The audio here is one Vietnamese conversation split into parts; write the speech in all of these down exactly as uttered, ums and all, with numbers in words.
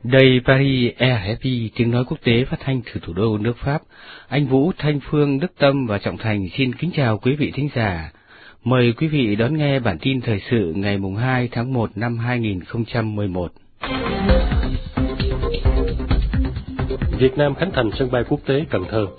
Đây Paris rờ ép i, tiếng nói quốc tế phát thanh từ thủ đô nước Pháp. Anh Vũ, Thanh Phương, Đức Tâm và Trọng Thành xin kính chào quý vị thính giả. Mời quý vị đón nghe bản tin thời sự ngày mùng hai tháng một năm hai nghìn không trăm mười một. Việt Nam khánh thành sân bay quốc tế Cần Thơ.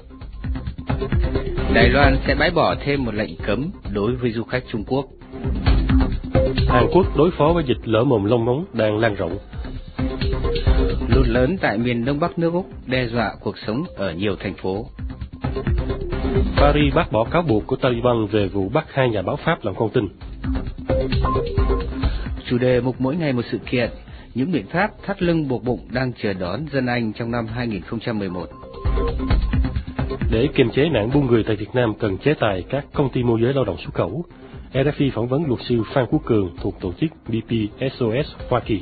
Đài Loan sẽ bãi bỏ thêm một lệnh cấm đối với du khách Trung Quốc. Hàn Quốc đối phó với dịch lở mồm long móng đang lan rộng. Lụt lớn tại miền Đông Bắc nước Úc đe dọa cuộc sống ở nhiều thành phố. Paris bác bỏ cáo buộc của Taliban về vụ bắt hai nhà báo Pháp làm con tin. Chủ đề mục mỗi ngày một sự kiện, những biện pháp thắt lưng buộc bụng đang chờ đón dân Anh trong năm hai nghìn không trăm mười một. Để kiềm chế nạn buôn người tại Việt Nam cần chế tài các công ty môi giới lao động xuất khẩu. rờ ép i phỏng vấn luật sư Phan Quốc Cường thuộc tổ chức bê pê ét o ét Hoa Kỳ.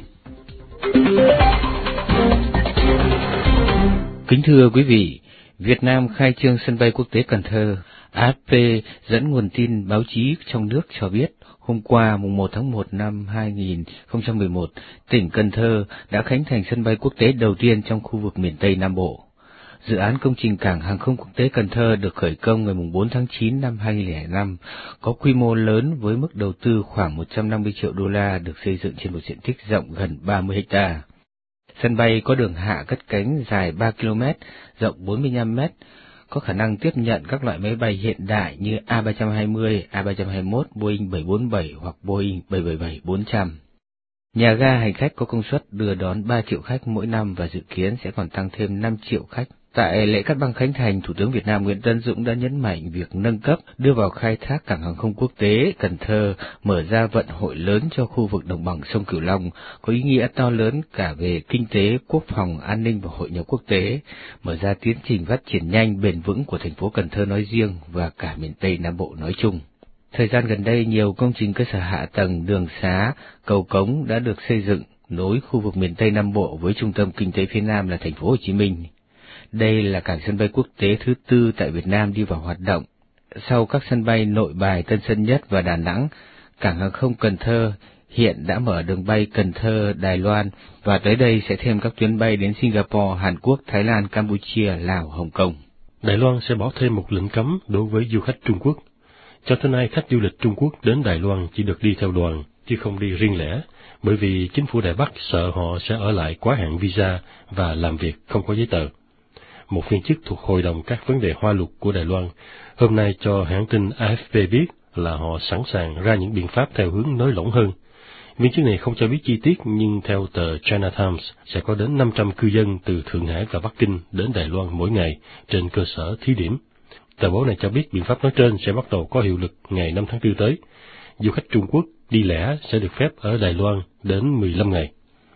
Kính thưa quý vị, Việt Nam khai trương sân bay quốc tế Cần Thơ. a ép pê dẫn nguồn tin báo chí trong nước cho biết, hôm qua mùng một tháng một năm hai nghìn không trăm mười một, tỉnh Cần Thơ đã khánh thành sân bay quốc tế đầu tiên trong khu vực miền Tây Nam Bộ. Dự án công trình cảng hàng không quốc tế Cần Thơ được khởi công ngày mùng bốn tháng chín năm hai nghìn không trăm lẻ năm, có quy mô lớn với mức đầu tư khoảng một trăm năm mươi triệu đô la, được xây dựng trên một diện tích rộng gần ba mươi héc ta. Sân bay có đường hạ cất cánh dài ba ki lô mét, rộng bốn mươi lăm mét, có khả năng tiếp nhận các loại máy bay hiện đại như A ba hai mươi, A ba hai mốt, Boeing bảy bốn bảy hoặc Boeing bảy bảy bảy bốn trăm. Nhà ga hành khách có công suất đưa đón ba triệu khách mỗi năm và dự kiến sẽ còn tăng thêm năm triệu khách. Tại lễ cắt băng khánh thành, Thủ tướng Việt Nam Nguyễn Tấn Dũng đã nhấn mạnh việc nâng cấp, đưa vào khai thác cảng hàng không quốc tế Cần Thơ, mở ra vận hội lớn cho khu vực đồng bằng sông Cửu Long, có ý nghĩa to lớn cả về kinh tế, quốc phòng, an ninh và hội nhập quốc tế, mở ra tiến trình phát triển nhanh, bền vững của thành phố Cần Thơ nói riêng và cả miền Tây Nam Bộ nói chung. Thời gian gần đây, nhiều công trình cơ sở hạ tầng, đường xá, cầu cống đã được xây dựng nối khu vực miền Tây Nam Bộ với trung tâm kinh tế phía Nam là thành phố Hồ Chí Minh. Đây là cảng sân bay quốc tế thứ tư tại Việt Nam đi vào hoạt động. Sau các sân bay Nội Bài, Tân Sơn Nhất và Đà Nẵng, cảng hàng không Cần Thơ hiện đã mở đường bay Cần Thơ, Đài Loan và tới đây sẽ thêm các tuyến bay đến Singapore, Hàn Quốc, Thái Lan, Campuchia, Lào, Hồng Kông. Đài Loan sẽ bỏ thêm một lệnh cấm đối với du khách Trung Quốc. Cho tới nay, khách du lịch Trung Quốc đến Đài Loan chỉ được đi theo đoàn, chứ không đi riêng lẻ, bởi vì chính phủ Đài Bắc sợ họ sẽ ở lại quá hạn visa và làm việc không có giấy tờ. Một viên chức thuộc Hội đồng các vấn đề Hoa Lục của Đài Loan hôm nay cho hãng tin a ép pê biết là họ sẵn sàng ra những biện pháp theo hướng nới lỏng hơn. Viên chức này không cho biết chi tiết, nhưng theo tờ China Times, sẽ có đến năm trăm cư dân từ Thượng Hải và Bắc Kinh đến Đài Loan mỗi ngày trên cơ sở thí điểm. Tờ báo này cho biết biện pháp nói trên sẽ bắt đầu có hiệu lực ngày năm tháng tư tới. Du khách Trung Quốc đi lẻ sẽ được phép ở Đài Loan đến mười lăm ngày.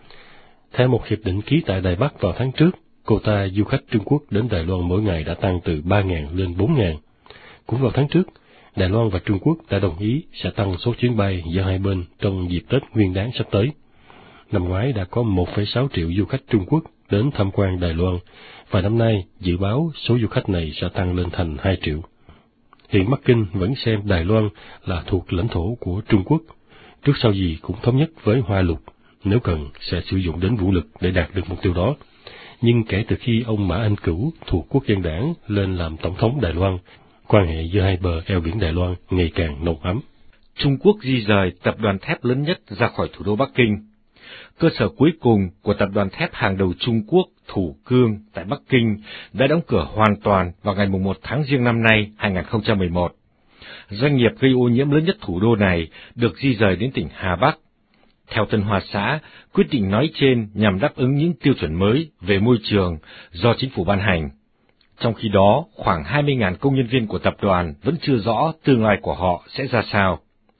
Theo một hiệp định ký tại Đài Bắc vào tháng trước, quota du khách Trung Quốc đến Đài Loan mỗi ngày đã tăng từ ba nghìn lên bốn nghìn. Cũng vào tháng trước, Đài Loan và Trung Quốc đã đồng ý sẽ tăng số chuyến bay giữa hai bên trong dịp Tết Nguyên đán sắp tới. Năm ngoái đã có một phẩy sáu triệu du khách Trung Quốc đến tham quan Đài Loan, và năm nay dự báo số du khách này sẽ tăng lên thành hai triệu. Hiện Bắc Kinh vẫn xem Đài Loan là thuộc lãnh thổ của Trung Quốc, trước sau gì cũng thống nhất với Hoa Lục, nếu cần sẽ sử dụng đến vũ lực để đạt được mục tiêu đó. Nhưng kể từ khi ông Mã Anh Cửu thuộc Quốc dân đảng lên làm tổng thống Đài Loan, quan hệ giữa hai bờ eo biển Đài Loan ngày càng nồng ấm. Trung Quốc di rời tập đoàn thép lớn nhất ra khỏi thủ đô Bắc Kinh. Cơ sở cuối cùng của tập đoàn thép hàng đầu Trung Quốc Thủ Cương tại Bắc Kinh đã đóng cửa hoàn toàn vào ngày mùng một tháng Giêng năm nay hai nghìn không trăm mười một. Doanh nghiệp gây ô nhiễm lớn nhất thủ đô này được di rời đến tỉnh Hà Bắc. Theo Tân Hoa Xã, quyết định nói trên nhằm đáp ứng những tiêu chuẩn mới về môi trường do chính phủ ban hành. Trong khi đó, khoảng hai mươi nghìn công nhân viên của tập đoàn vẫn chưa rõ tương lai của họ sẽ ra sao.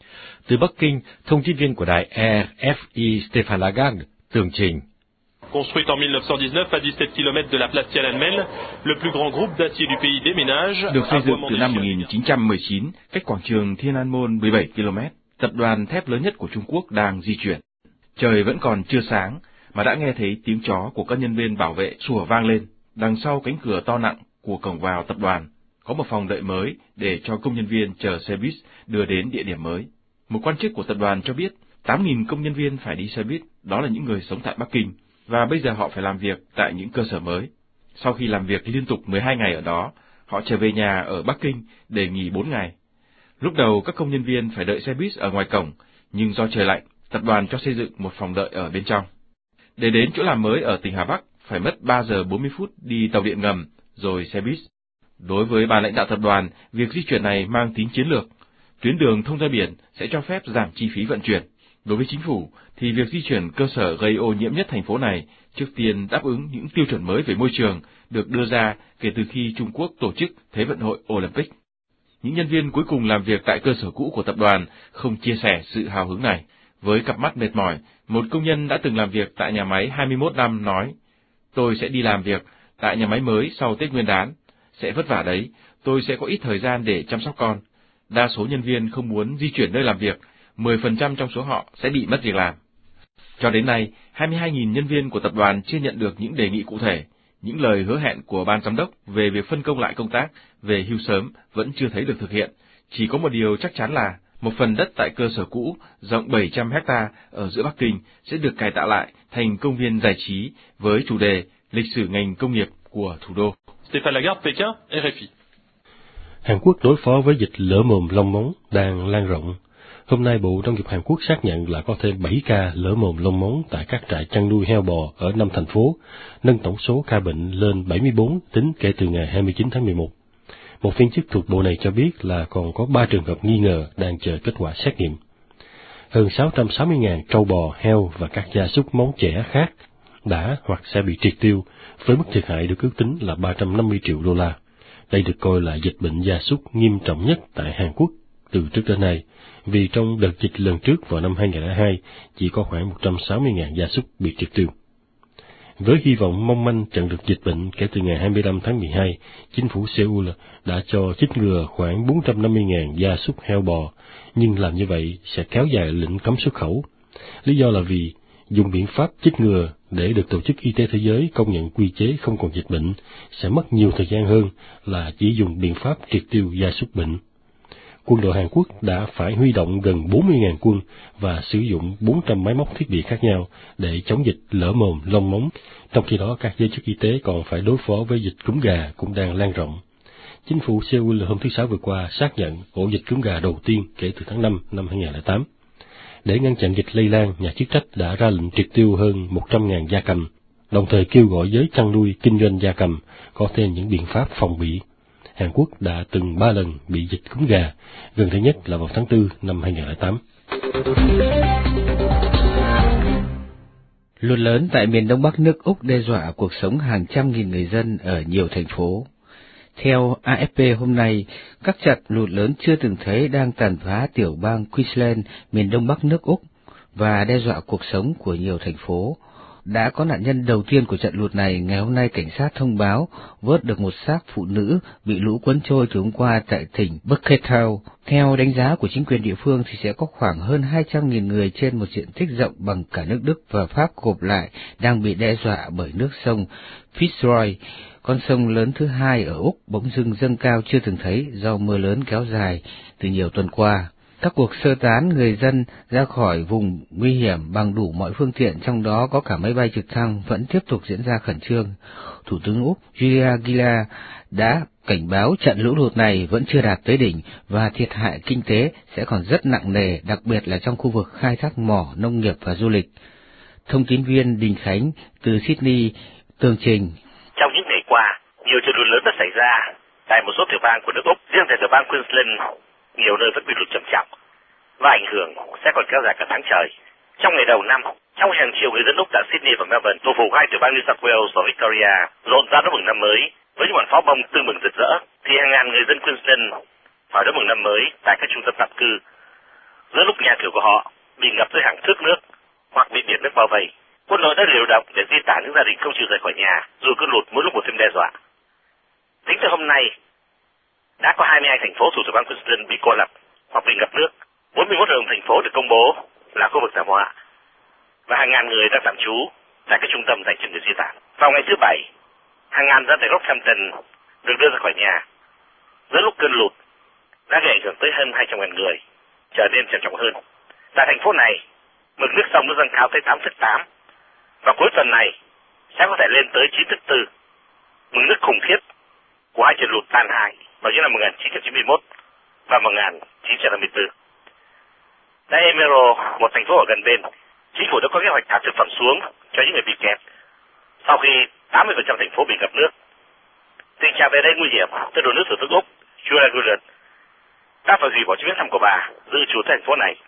Từ Bắc Kinh, thông tin viên của đài rờ ép i Stéphane Lagarde tường trình. Construite en mille neuf cent dix-neuf à dix-sept kilomètres de la place Tiananmen, le plus grand groupe d'acier du pays déménage. Được xây dựng từ năm một nghìn chín trăm mười chín, cách quảng trường Tiananmen mười bảy ki lô mét, tập đoàn thép lớn nhất của Trung Quốc đang di chuyển. Trời vẫn còn chưa sáng mà đã nghe thấy tiếng chó của các nhân viên bảo vệ sủa vang lên. Đằng sau cánh cửa to nặng của cổng vào tập đoàn có một phòng đợi mới để cho công nhân viên chờ xe buýt đưa đến địa điểm mới. Một quan chức của tập đoàn cho biết tám nghìn công nhân viên phải đi xe buýt, đó là những người sống tại Bắc Kinh. và bây giờ họ phải làm việc tại những cơ sở mới. Sau khi làm việc liên tục mười hai ngày ở đó, họ trở về nhà ở Bắc Kinh để nghỉ bốn ngày. Lúc đầu các công nhân viên phải đợi xe buýt ở ngoài cổng, nhưng do trời lạnh, tập đoàn cho xây dựng một phòng đợi ở bên trong. Để đến chỗ làm mới ở tỉnh Hà Bắc, phải mất ba giờ bốn mươi phút đi tàu điện ngầm, rồi xe buýt. Đối với ban lãnh đạo tập đoàn, việc di chuyển này mang tính chiến lược. Tuyến đường thông ra biển sẽ cho phép giảm chi phí vận chuyển. Đối với chính phủ, thì việc di chuyển cơ sở gây ô nhiễm nhất thành phố này trước tiên đáp ứng những tiêu chuẩn mới về môi trường được đưa ra kể từ khi Trung Quốc tổ chức Thế vận hội Olympic. Những nhân viên cuối cùng làm việc tại cơ sở cũ của tập đoàn không chia sẻ sự hào hứng này. Với cặp mắt mệt mỏi, một công nhân đã từng làm việc tại nhà máy hai mươi mốt năm nói, tôi sẽ đi làm việc tại nhà máy mới sau Tết Nguyên đán. Sẽ vất vả đấy, tôi sẽ có ít thời gian để chăm sóc con. Đa số nhân viên không muốn di chuyển nơi làm việc, mười phần trăm trong số họ sẽ bị mất việc làm. Cho đến nay, hai mươi hai nghìn nhân viên của tập đoàn chưa nhận được những đề nghị cụ thể. Những lời hứa hẹn của ban giám đốc về việc phân công lại công tác về hưu sớm vẫn chưa thấy được thực hiện. Chỉ có một điều chắc chắn là một phần đất tại cơ sở cũ rộng bảy trăm héc ta ở giữa Bắc Kinh sẽ được cải tạo lại thành công viên giải trí với chủ đề lịch sử ngành công nghiệp của thủ đô. Stéphane Lagarde, Pékin, R F I. Hàn Quốc đối phó với dịch lở mồm long móng đang lan rộng. Hôm nay, Bộ Nông nghiệp Hàn Quốc xác nhận là có thêm bảy ca lở mồm long móng tại các trại chăn nuôi heo bò ở năm thành phố, nâng tổng số ca bệnh lên bảy mươi bốn tính kể từ ngày hai mươi chín tháng mười một. Một viên chức thuộc bộ này cho biết là còn có ba trường hợp nghi ngờ đang chờ kết quả xét nghiệm. Hơn sáu trăm sáu mươi nghìn trâu bò, heo và các gia súc móng chẻ khác đã hoặc sẽ bị triệt tiêu, với mức thiệt hại được ước tính là ba trăm năm mươi triệu đô la. Đây được coi là dịch bệnh gia súc nghiêm trọng nhất tại Hàn Quốc từ trước đến nay, vì trong đợt dịch lần trước vào năm hai nghìn không trăm lẻ hai chỉ có khoảng một trăm sáu mươi nghìn gia súc bị triệt tiêu. Với hy vọng mong manh chặn được dịch bệnh kể từ ngày hai mươi lăm tháng mười hai, chính phủ Seoul đã cho chích ngừa khoảng bốn trăm năm mươi nghìn gia súc heo bò, nhưng làm như vậy sẽ kéo dài lệnh cấm xuất khẩu. Lý do là vì dùng biện pháp chích ngừa để được Tổ chức Y tế Thế giới công nhận quy chế không còn dịch bệnh sẽ mất nhiều thời gian hơn là chỉ dùng biện pháp triệt tiêu gia súc bệnh. Quân đội Hàn Quốc đã phải huy động gần bốn mươi nghìn quân và sử dụng bốn trăm máy móc thiết bị khác nhau để chống dịch lở mồm long móng, trong khi đó các giới chức y tế còn phải đối phó với dịch cúm gà cũng đang lan rộng. Chính phủ Seoul hôm thứ Sáu vừa qua xác nhận ổ dịch cúm gà đầu tiên kể từ tháng năm năm hai nghìn không trăm lẻ tám. Để ngăn chặn dịch lây lan, nhà chức trách đã ra lệnh triệt tiêu hơn một trăm nghìn gia cầm, đồng thời kêu gọi giới chăn nuôi kinh doanh gia cầm có thêm những biện pháp phòng bị. Hàn Quốc đã từng ba lần bị dịch cúm gà, gần đây nhất là vào tháng tư năm hai nghìn không trăm lẻ tám. Lụt lớn tại miền đông bắc nước Úc đe dọa cuộc sống hàng trăm nghìn người dân ở nhiều thành phố. Theo A F P hôm nay, các trận lụt lớn chưa từng thấy đang tàn phá tiểu bang Queensland, miền đông bắc nước Úc, và đe dọa cuộc sống của nhiều thành phố. Đã có nạn nhân đầu tiên của trận lụt này. Ngày hôm nay, cảnh sát thông báo vớt được một xác phụ nữ bị lũ cuốn trôi từ hôm qua tại tỉnh Bucketown. Theo đánh giá của chính quyền địa phương thì sẽ có khoảng hơn hai trăm nghìn người trên một diện tích rộng bằng cả nước Đức và Pháp gộp lại đang bị đe dọa bởi nước sông Fitzroy, con sông lớn thứ hai ở Úc, bỗng dưng dâng cao chưa từng thấy do mưa lớn kéo dài từ nhiều tuần qua. Các cuộc sơ tán người dân ra khỏi vùng nguy hiểm bằng đủ mọi phương tiện, trong đó có cả máy bay trực thăng, vẫn tiếp tục diễn ra khẩn trương. Thủ tướng Úc Julia Gillard đã cảnh báo trận lũ lụt này vẫn chưa đạt tới đỉnh và thiệt hại kinh tế sẽ còn rất nặng nề, đặc biệt là trong khu vực khai thác mỏ, nông nghiệp và du lịch. Thông tin viên Đình Khánh từ Sydney tường trình. Trong những ngày qua, nhiều trận lụt lớn đã xảy ra tại một số tiểu bang của nước Úc. Riêng tại tiểu bang Queensland, nhiều nơi vẫn bị lụt trầm trọng và ảnh hưởng sẽ còn kéo dài cả tháng trời. Trong ngày đầu năm, trong hàng triệu người dân Úc tại Sydney và Melbourne, thủ phủ hai tiểu bang New South Wales và Victoria rộn rã đón mừng năm mới với những màn pháo bông tưng bừng rực rỡ, thì hàng ngàn người dân Queensland phải đón mừng năm mới tại các trung tâm tạm cư giữa lúc nhà cửa của họ bị ngập tới hàng thước nước hoặc bị biển nước bao vây. Quân đội đã điều động để di tản những gia đình không chịu rời khỏi nhà dù cơn lụt mỗi lúc một thêm đe dọa. Tính từ hôm nay, đã có hai mươi hai thành phố thuộc tiểu bang Queensland bị cô lập hoặc bị ngập nước. bốn mươi mốt đường thành phố được công bố là khu vực thảm họa và hàng ngàn người đang tạm trú tại các trung tâm dành cho người di tản. Vào ngày thứ Bảy, hàng ngàn dân tại Rockhampton được đưa ra khỏi nhà giữa lúc cơn lụt đã gây ảnh hưởng tới hơn hai trăm nghìn người, trở nên trầm trọng hơn. Tại thành phố này, mực nước sông đã dâng cao tới tám phẩy tám Và cuối tuần này sẽ có thể lên tới chín thước tư, mực nước khủng khiếp của hai trận lụt tàn hại vào những năm một nghìn chín trăm chín mươi mốt và một nghìn chín trăm năm mươi tư. Tại Emerald, một thành phố ở gần bên, chính phủ đã có kế hoạch thả thực phẩm xuống cho những người bị kẹt sau khi tám mươi phần trăm thành phố bị ngập nước. Tình trạng về đây nguy hiểm, tôi đồn nước Thủ tướng Úc Julia Gillard đã phải hủy bỏ chuyến thăm của bà dự trù thành phố này.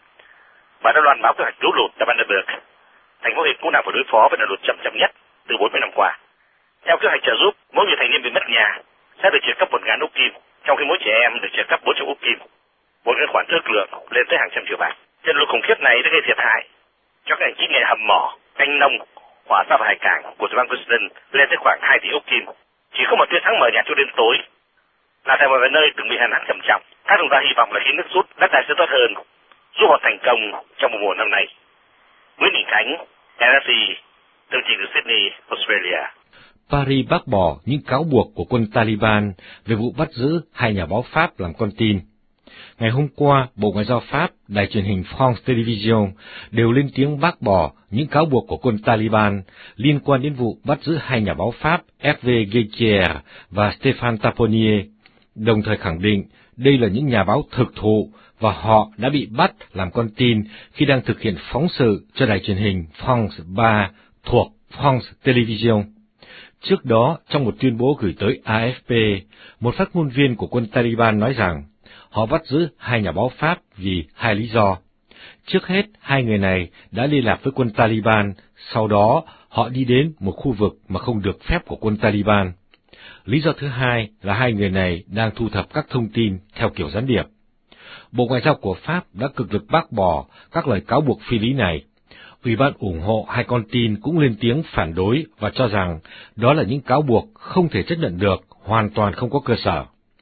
Bà đã loan báo kế hoạch lũ lụt tại Vandenberg, thành phố hiện cũng đang phải đối phó với đợt lụt trầm trọng nhất từ bốn mươi năm qua. Theo kế hoạch trợ giúp, mỗi người thành niên bị mất nhà sẽ được trợ cấp một nghìn úc kim, trong khi mỗi trẻ em được trợ cấp bốn trăm úc kim, một cái khoản ước lượng lên tới hàng trăm triệu bạc. Trận lụt khủng khiếp này đã gây thiệt hại cho các ngành chính nghề hầm mỏ, canh nông, hỏa xa và hải cảng của tiểu bang Queensland lên tới khoảng hai tỷ úc kim. Chỉ có một tia sáng mờ nhạt cho đến tối là tại một vài nơi từng bị hạn hán trầm trọng. Các chúng ta hy vọng là khi nước rút, đất đai sẽ tốt hơn, giúp họ thành công trong một mùa năm nay. Nguyễn Đình Khánh, rờ ép pê, tường trình từ Sydney, Australia. Paris bác bỏ những cáo buộc của quân Taliban về vụ bắt giữ hai nhà báo Pháp làm con tin. Ngày hôm qua, Bộ Ngoại giao Pháp, đài truyền hình France Television đều lên tiếng bác bỏ những cáo buộc của quân Taliban liên quan đến vụ bắt giữ hai nhà báo Pháp Hervé Guéquière và Stéphane Taponnier, đồng thời khẳng định đây là những nhà báo thực thụ và họ đã bị bắt làm con tin khi đang thực hiện phóng sự cho đài truyền hình France ba thuộc France Television. Trước đó, trong một tuyên bố gửi tới a ép pê, một phát ngôn viên của quân Taliban nói rằng họ bắt giữ hai nhà báo Pháp vì hai lý do. Trước hết, hai người này đã liên lạc với quân Taliban, sau đó họ đi đến một khu vực mà không được phép của quân Taliban. Lý do thứ hai là hai người này đang thu thập các thông tin theo kiểu gián điệp. Bộ Ngoại giao của Pháp đã cực lực bác bỏ các lời cáo buộc phi lý này. Ủy ban ủng hộ hai con tin cũng lên tiếng phản đối và cho rằng đó là những cáo buộc không thể chấp nhận được, hoàn toàn không có cơ sở.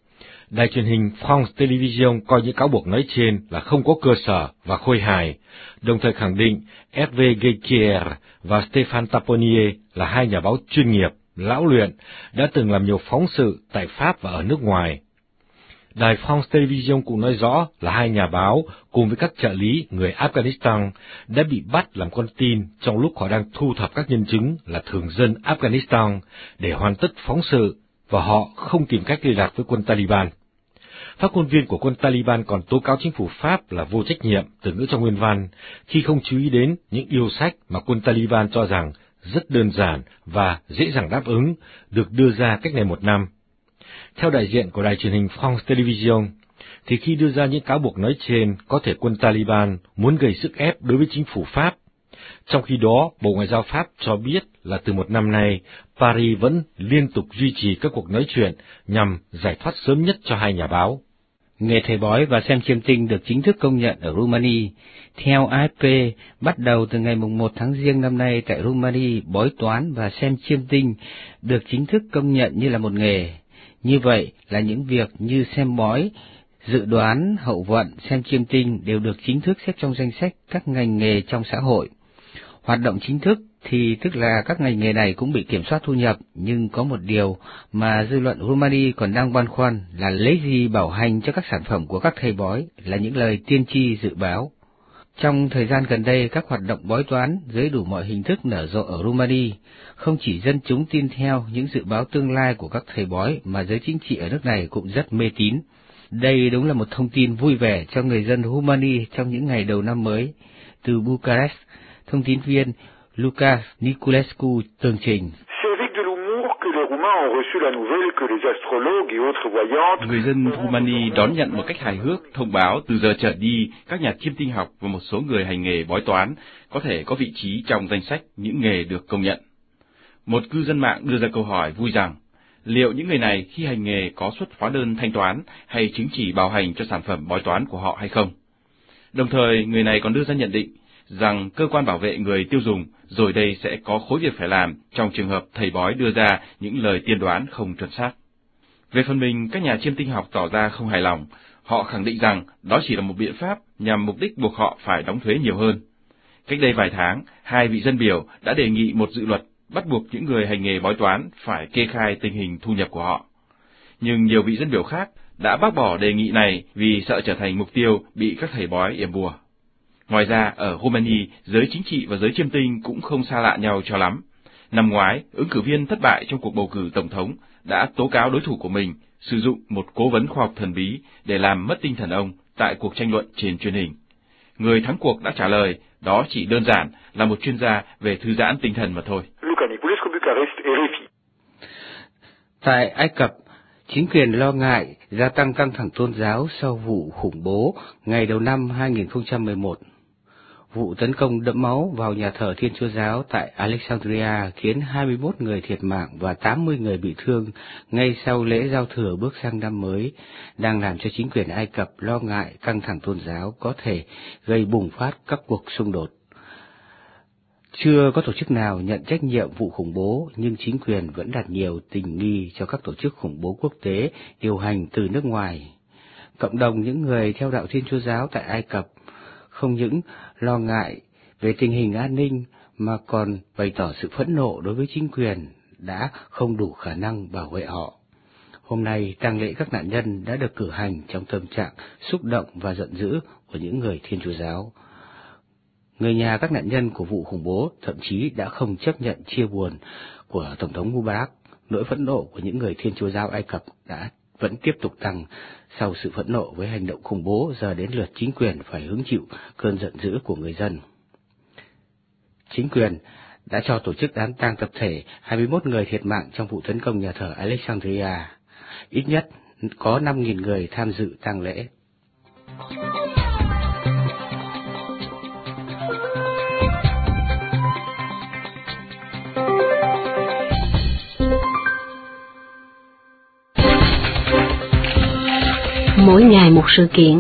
Đài truyền hình France Television coi những cáo buộc nói trên là không có cơ sở và khôi hài, đồng thời khẳng định Hervé Guéquière và Stéphane Taponnier là hai nhà báo chuyên nghiệp, lão luyện, đã từng làm nhiều phóng sự tại Pháp và ở nước ngoài. Đài France Television cũng nói rõ là hai nhà báo cùng với các trợ lý người Afghanistan đã bị bắt làm con tin trong lúc họ đang thu thập các nhân chứng là thường dân Afghanistan để hoàn tất phóng sự và họ không tìm cách liên lạc với quân Taliban. Phát ngôn viên của quân Taliban còn tố cáo chính phủ Pháp là vô trách nhiệm, từ ngữ trong nguyên văn, khi không chú ý đến những yêu sách mà quân Taliban cho rằng rất đơn giản và dễ dàng đáp ứng, được đưa ra cách này một năm. Theo đại diện của đài truyền hình France Television, thì khi đưa ra những cáo buộc nói trên, có thể quân Taliban muốn gây sức ép đối với chính phủ Pháp. Trong khi đó, Bộ Ngoại giao Pháp cho biết là từ một năm nay, Paris vẫn liên tục duy trì các cuộc nói chuyện nhằm giải thoát sớm nhất cho hai nhà báo. Nghề thầy bói và xem chiêm tinh được chính thức công nhận ở Rumani. Theo a ép pê, bắt đầu từ ngày mùng một tháng Giêng năm nay tại Rumani, bói toán và xem chiêm tinh được chính thức công nhận như là một nghề. Như vậy là những việc như xem bói, dự đoán, hậu vận, xem chiêm tinh đều được chính thức xếp trong danh sách các ngành nghề trong xã hội. Hoạt động chính thức thì tức là các ngành nghề này cũng bị kiểm soát thu nhập, nhưng có một điều mà dư luận Rumani còn đang băn khoăn là lấy gì bảo hành cho các sản phẩm của các thầy bói là những lời tiên tri dự báo. Trong thời gian gần đây, các hoạt động bói toán dưới đủ mọi hình thức nở rộ ở Rumani, không chỉ dân chúng tin theo những dự báo tương lai của các thầy bói mà giới chính trị ở nước này cũng rất mê tín. Đây đúng là một thông tin vui vẻ cho người dân Rumani trong những ngày đầu năm mới. Từ Bucharest, thông tin viên Luca Niculescu tường trình. Người dân Rumani đón nhận một cách hài hước thông báo từ giờ trở đi các nhà chiêm tinh học và một số người hành nghề bói toán có thể có vị trí trong danh sách những nghề được công nhận. Một cư dân mạng đưa ra câu hỏi vui rằng liệu những người này khi hành nghề có xuất hóa đơn thanh toán hay chứng chỉ bảo hành cho sản phẩm bói toán của họ hay không. Đồng thời, người này còn đưa ra nhận định rằng cơ quan bảo vệ người tiêu dùng rồi đây sẽ có khối việc phải làm trong trường hợp thầy bói đưa ra những lời tiên đoán không chuẩn xác. Về phần mình, các nhà chiêm tinh học tỏ ra không hài lòng. Họ khẳng định rằng đó chỉ là một biện pháp nhằm mục đích buộc họ phải đóng thuế nhiều hơn. Cách đây vài tháng, hai vị dân biểu đã đề nghị một dự luật bắt buộc những người hành nghề bói toán phải kê khai tình hình thu nhập của họ. Nhưng nhiều vị dân biểu khác đã bác bỏ đề nghị này vì sợ trở thành mục tiêu bị các thầy bói yểm bùa. Ngoài ra, ở Romania, giới chính trị và giới chiêm tinh cũng không xa lạ nhau cho lắm. Năm ngoái, ứng cử viên thất bại trong cuộc bầu cử tổng thống đã tố cáo đối thủ của mình sử dụng một cố vấn khoa học thần bí để làm mất tinh thần ông tại cuộc tranh luận trên truyền hình. Người thắng cuộc đã trả lời đó chỉ đơn giản là một chuyên gia về thư giãn tinh thần mà thôi. Tại Ai Cập, chính quyền lo ngại gia tăng căng thẳng tôn giáo sau vụ khủng bố ngày đầu năm hai nghìn không trăm mười một. Vụ tấn công đẫm máu vào nhà thờ Thiên Chúa Giáo tại Alexandria khiến hai mươi mốt người thiệt mạng và tám mươi người bị thương ngay sau lễ giao thừa bước sang năm mới, đang làm cho chính quyền Ai Cập lo ngại căng thẳng tôn giáo có thể gây bùng phát các cuộc xung đột. Chưa có tổ chức nào nhận trách nhiệm vụ khủng bố, nhưng chính quyền vẫn đặt nhiều tình nghi cho các tổ chức khủng bố quốc tế điều hành từ nước ngoài. Cộng đồng những người theo đạo Thiên Chúa Giáo tại Ai Cập không những lo ngại về tình hình an ninh mà còn bày tỏ sự phẫn nộ đối với chính quyền đã không đủ khả năng bảo vệ họ. Hôm nay, tang lễ các nạn nhân đã được cử hành trong tâm trạng xúc động và giận dữ của những người Thiên Chúa Giáo. Người nhà các nạn nhân của vụ khủng bố thậm chí đã không chấp nhận chia buồn của Tổng thống Mubarak. Nỗi phẫn nộ của những người Thiên Chúa Giáo Ai Cập đã vẫn tiếp tục tăng. Sau sự phẫn nộ với hành động khủng bố, giờ đến lượt chính quyền phải hứng chịu cơn giận dữ của người dân. Chính quyền đã cho tổ chức đám tang tập thể hai mươi mốt người thiệt mạng trong vụ tấn công nhà thờ Alexandria. Ít nhất có năm nghìn người tham dự tang lễ. Mỗi ngày một sự kiện.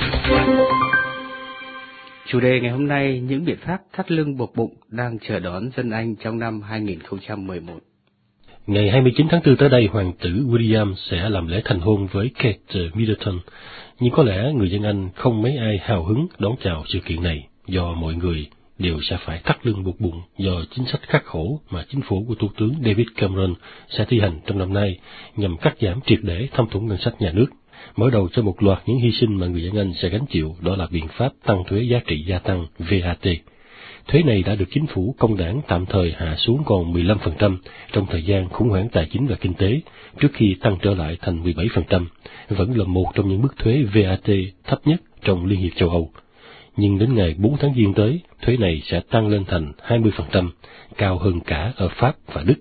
Chủ đề ngày hôm nay, những biện pháp thắt lưng buộc bụng đang chờ đón dân Anh trong năm hai nghìn không trăm mười một. Ngày hai mươi chín tháng tư tới đây, hoàng tử William sẽ làm lễ thành hôn với Kate Middleton, nhưng có lẽ người dân Anh không mấy ai hào hứng đón chào sự kiện này, do mọi người đều sẽ phải thắt lưng buộc bụng do chính sách khắc khổ mà chính phủ của Thủ tướng David Cameron sẽ thi hành trong năm nay nhằm cắt giảm triệt để thâm thủng ngân sách nhà nước. Mở đầu cho một loạt những hy sinh mà người dân Anh sẽ gánh chịu, đó là biện pháp tăng thuế giá trị gia tăng V A T. Thuế này đã được chính phủ công đảng tạm thời hạ xuống còn mười lăm phần trăm trong thời gian khủng hoảng tài chính và kinh tế, trước khi tăng trở lại thành mười bảy phần trăm, vẫn là một trong những mức thuế V A T thấp nhất trong Liên hiệp châu Âu. Nhưng đến ngày bốn tháng Giêng tới, thuế này sẽ tăng lên thành hai mươi phần trăm, cao hơn cả ở Pháp và Đức.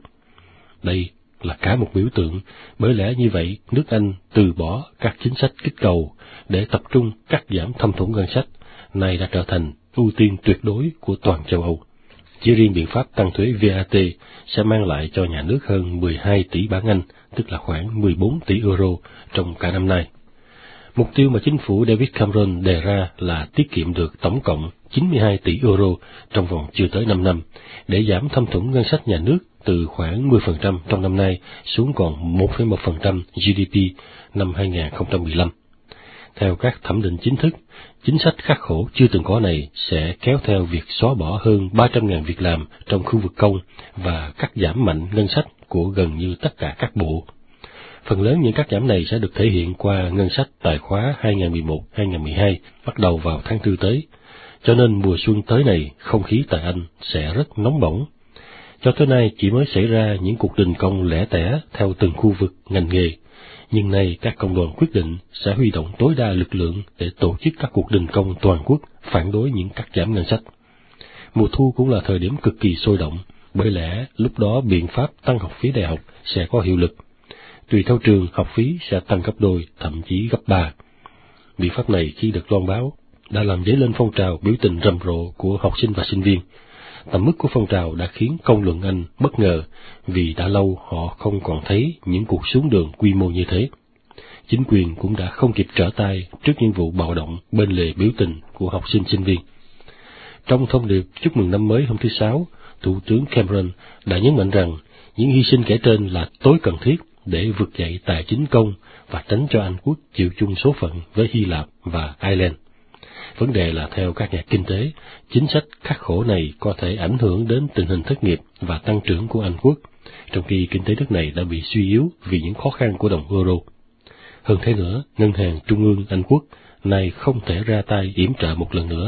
Đây là cả một biểu tượng, bởi lẽ như vậy nước Anh từ bỏ các chính sách kích cầu để tập trung cắt giảm thâm thủng ngân sách, này đã trở thành ưu tiên tuyệt đối của toàn châu Âu. Chỉ riêng biện pháp tăng thuế V A T sẽ mang lại cho nhà nước hơn mười hai tỷ bảng Anh, tức là khoảng mười bốn tỷ euro trong cả năm nay. Mục tiêu mà chính phủ David Cameron đề ra là tiết kiệm được tổng cộng chín mươi hai tỷ euro trong vòng chưa tới năm năm, để giảm thâm thủng ngân sách nhà nước từ khoảng mười phần trăm trong năm nay xuống còn một phẩy một phần trăm G D P năm hai nghìn không trăm mười lăm. Theo các thẩm định chính thức, chính sách khắc khổ chưa từng có này sẽ kéo theo việc xóa bỏ hơn ba trăm nghìn việc làm trong khu vực công và cắt giảm mạnh ngân sách của gần như tất cả các bộ. Phần lớn những cắt giảm này sẽ được thể hiện qua ngân sách tài khóa hai nghìn không trăm mười một hai nghìn không trăm mười hai bắt đầu vào tháng tư tới. Cho nên mùa xuân tới này, không khí tại Anh sẽ rất nóng bỏng. Cho tới nay chỉ mới xảy ra những cuộc đình công lẻ tẻ theo từng khu vực, ngành nghề. Nhưng nay các công đoàn quyết định sẽ huy động tối đa lực lượng để tổ chức các cuộc đình công toàn quốc phản đối những cắt giảm ngân sách. Mùa thu cũng là thời điểm cực kỳ sôi động, bởi lẽ lúc đó biện pháp tăng học phí đại học sẽ có hiệu lực. Tùy theo trường, học phí sẽ tăng gấp đôi, thậm chí gấp ba. Biện pháp này khi được loan báo đã làm dấy lên phong trào biểu tình rầm rộ của học sinh và sinh viên. Tầm mức của phong trào đã khiến công luận Anh bất ngờ, vì đã lâu họ không còn thấy những cuộc xuống đường quy mô như thế. Chính quyền cũng đã không kịp trở tay trước những vụ bạo động bên lề biểu tình của học sinh sinh viên. Trong thông điệp chúc mừng năm mới hôm thứ Sáu, Thủ tướng Cameron đã nhấn mạnh rằng những hy sinh kể trên là tối cần thiết để vực dậy tài chính công và tránh cho Anh quốc chịu chung số phận với Hy Lạp và Ireland. Vấn đề là theo các nhà kinh tế, chính sách khắc khổ này có thể ảnh hưởng đến tình hình thất nghiệp và tăng trưởng của Anh quốc, trong khi kinh tế nước này đã bị suy yếu vì những khó khăn của đồng euro. Hơn thế nữa, Ngân hàng Trung ương Anh quốc nay không thể ra tay yểm trợ một lần nữa,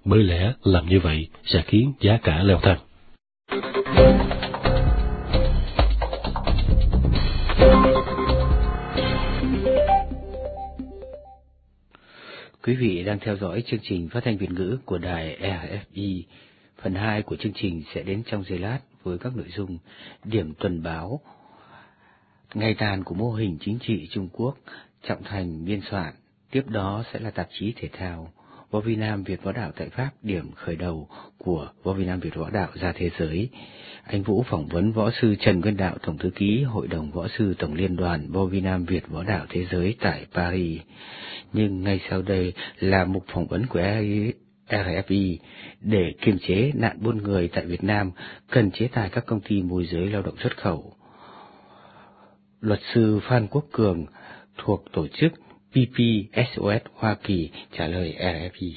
bởi lẽ làm như vậy sẽ khiến giá cả leo thang. Quý vị đang theo dõi chương trình phát thanh Việt ngữ của đài rờ ép i. Phần hai của chương trình sẽ đến trong giây lát với các nội dung điểm tuần báo, ngày tàn của mô hình chính trị Trung Quốc, Trọng Thành biên soạn. Tiếp đó sẽ là tạp chí thể thao, Võ Vi Nam Việt Võ Đạo tại Pháp, điểm khởi đầu của Võ Vi Nam Việt Võ Đạo ra thế giới. Anh Vũ phỏng vấn võ sư Trần Nguyên Đạo, Tổng thư ký Hội đồng Võ sư Tổng Liên đoàn Võ Vi Nam Việt Võ Đạo Thế giới tại Paris. Nhưng ngay sau đây là mục phỏng vấn của rờ ép i. Để kiềm chế nạn buôn người tại Việt Nam, cần chế tài các công ty môi giới lao động xuất khẩu. Luật sư Phan Quốc Cường thuộc tổ chức pê pê ét ô ét Hoa Kỳ trả lời rờ ép i.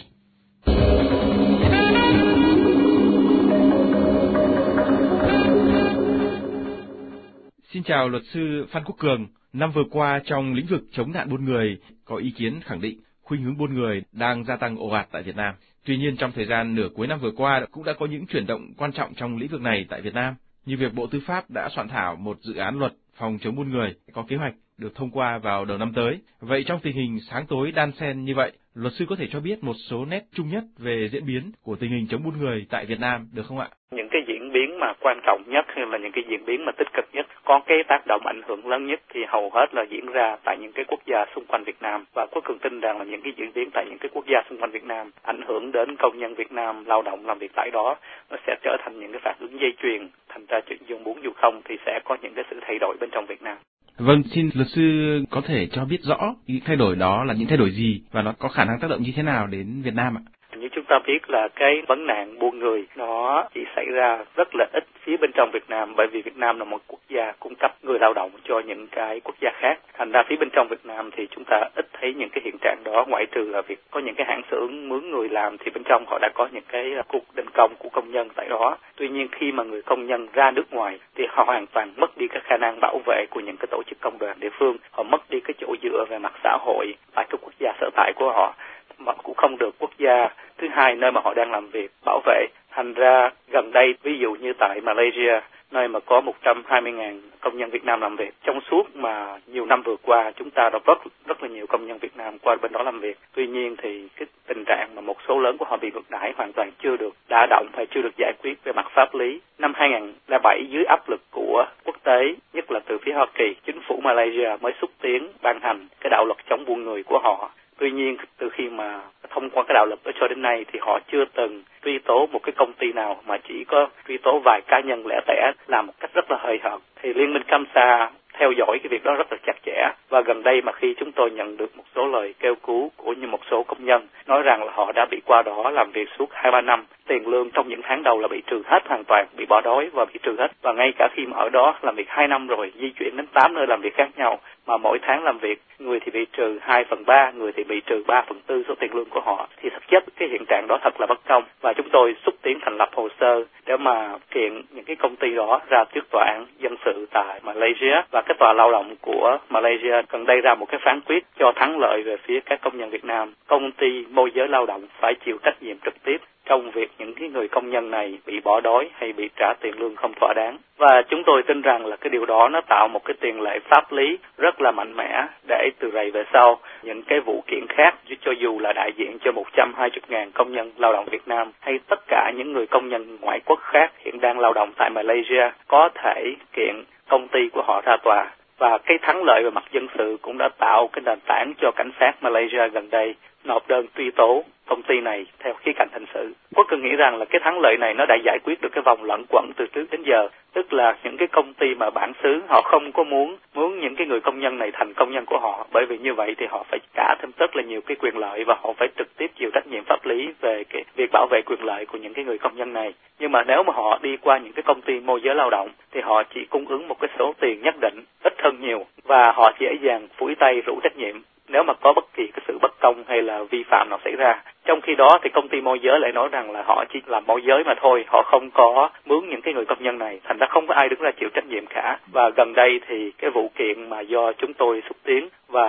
Xin chào luật sư Phan Quốc Cường. Năm vừa qua trong lĩnh vực chống nạn buôn người, có ý kiến khẳng định khuynh hướng buôn người đang gia tăng ồ ạt tại Việt Nam. Tuy nhiên trong thời gian nửa cuối năm vừa qua cũng đã có những chuyển động quan trọng trong lĩnh vực này tại Việt Nam, như việc Bộ Tư pháp đã soạn thảo một dự án luật phòng chống buôn người có kế hoạch được thông qua vào đầu năm tới. Vậy trong tình hình sáng tối đan xen như vậy, luật sư có thể cho biết một số nét chung nhất về diễn biến của tình hình chống buôn người tại Việt Nam được không ạ? Những cái diễn biến mà quan trọng nhất hay là những cái diễn biến mà tích cực nhất, có cái tác động ảnh hưởng lớn nhất thì hầu hết là diễn ra tại những cái quốc gia xung quanh Việt Nam. Và Quốc Cường tin rằng là những cái diễn biến tại những cái quốc gia xung quanh Việt Nam ảnh hưởng đến công nhân Việt Nam lao động làm việc tại đó, nó sẽ trở thành những cái phản ứng dây chuyền. Thành ra chuyện dù muốn dù không thì sẽ có những cái sự thay đổi bên trong Việt Nam. Vâng, xin luật sư có thể cho biết rõ những thay đổi đó là những thay đổi gì và nó có khả năng tác động như thế nào đến Việt Nam ạ? Như chúng ta biết là cái vấn nạn buôn người nó chỉ xảy ra rất là ít phía bên trong Việt Nam, bởi vì Việt Nam là một quốc gia cung cấp người lao động cho những cái quốc gia khác. Thành ra phía bên trong Việt Nam thì chúng ta ít thấy những cái hiện trạng đó, ngoại trừ là việc có những cái hãng xưởng mướn người làm thì bên trong họ đã có những cái cuộc đình công của công nhân tại đó. Tuy nhiên khi mà người công nhân ra nước ngoài thì họ hoàn toàn mất đi cái khả năng bảo vệ của những cái tổ chức công đoàn địa phương, họ mất đi cái chỗ dựa về mặt xã hội tại cái quốc gia sở tại của họ, mà cũng không được quốc gia thứ hai nơi mà họ đang làm việc bảo vệ. Thành ra gần đây, ví dụ như tại Malaysia, nơi mà có một trăm hai mươi nghìn công nhân Việt Nam làm việc, trong suốt mà nhiều năm vừa qua chúng ta đã rất rất là nhiều công nhân Việt Nam qua bên đó làm việc. Tuy nhiên thì cái tình trạng mà một số lớn của họ bị ngược đãi hoàn toàn chưa được đả động hay chưa được giải quyết về mặt pháp lý. Năm hai không không bảy, dưới áp lực của quốc tế, nhất là từ phía Hoa Kỳ, chính phủ Malaysia mới xúc tiến ban hành cái đạo luật chống buôn người của họ. Tuy nhiên từ khi mà thông qua cái đạo luật đó cho đến nay thì họ chưa từng truy tố một cái công ty nào, mà chỉ có truy tố vài cá nhân lẻ tẻ làm một cách rất là hời hợt. Thì Liên minh Kamsa theo dõi cái việc đó rất là chặt chẽ, và gần đây mà khi chúng tôi nhận được một số lời kêu cứu của như một số công nhân nói rằng là họ đã bị qua đó làm việc suốt hai ba năm, tiền lương trong những tháng đầu là bị trừ hết hoàn toàn, bị bỏ đói và bị trừ hết, và ngay cả khi mà ở đó làm việc hai năm rồi, di chuyển đến tám nơi làm việc khác nhau, mà mỗi tháng làm việc người thì bị trừ hai phần ba, người thì bị trừ ba phần tư số tiền lương của họ, thì thực chất cái hiện trạng đó thật là bất công. Và chúng tôi xúc tiến thành lập hồ sơ để mà kiện những cái công ty đó ra trước tòa án dân sự tại Malaysia, và cái tòa lao động của Malaysia gần đây ra một cái phán quyết cho thắng lợi về phía các công nhân Việt Nam. Công ty môi giới lao động phải chịu trách nhiệm trực tiếp trong việc những cái người công nhân này bị bỏ đói hay bị trả tiền lương không thỏa đáng. Và chúng tôi tin rằng là cái điều đó nó tạo một cái tiền lệ pháp lý rất là mạnh mẽ để từ đây về sau những cái vụ kiện khác, cho dù là đại diện cho một trăm hai mươi nghìn công nhân lao động Việt Nam hay tất cả những người công nhân ngoại quốc khác hiện đang lao động tại Malaysia, có thể kiện công ty của họ ra tòa. Và cái thắng lợi về mặt dân sự cũng đã tạo cái nền tảng cho cảnh sát Malaysia gần đây nộp đơn truy tố công ty này theo khía cạnh hình sự. Quốc cường nghĩ rằng là cái thắng lợi này nó đã giải quyết được cái vòng lẩn quẩn từ trước đến giờ, tức là những cái công ty mà bản xứ họ không có muốn muốn những cái người công nhân này thành công nhân của họ, bởi vì như vậy thì họ phải trả thêm rất là nhiều cái quyền lợi và họ phải trực tiếp chịu trách nhiệm pháp lý về cái việc bảo vệ quyền lợi của những cái người công nhân này. Nhưng mà nếu mà họ đi qua những cái công ty môi giới lao động thì họ chỉ cung ứng một cái số tiền nhất định, ít hơn nhiều, và họ dễ dàng phủi tay rũ trách nhiệm nếu mà có bất kỳ cái sự bất công hay là vi phạm nào xảy ra. Trong khi đó thì công ty môi giới lại nói rằng là họ chỉ làm môi giới mà thôi, họ không có mướn những cái người công nhân này, thành ra không có ai đứng ra chịu trách nhiệm cả. Và gần đây thì cái vụ kiện mà do chúng tôi xúc tiến và thắng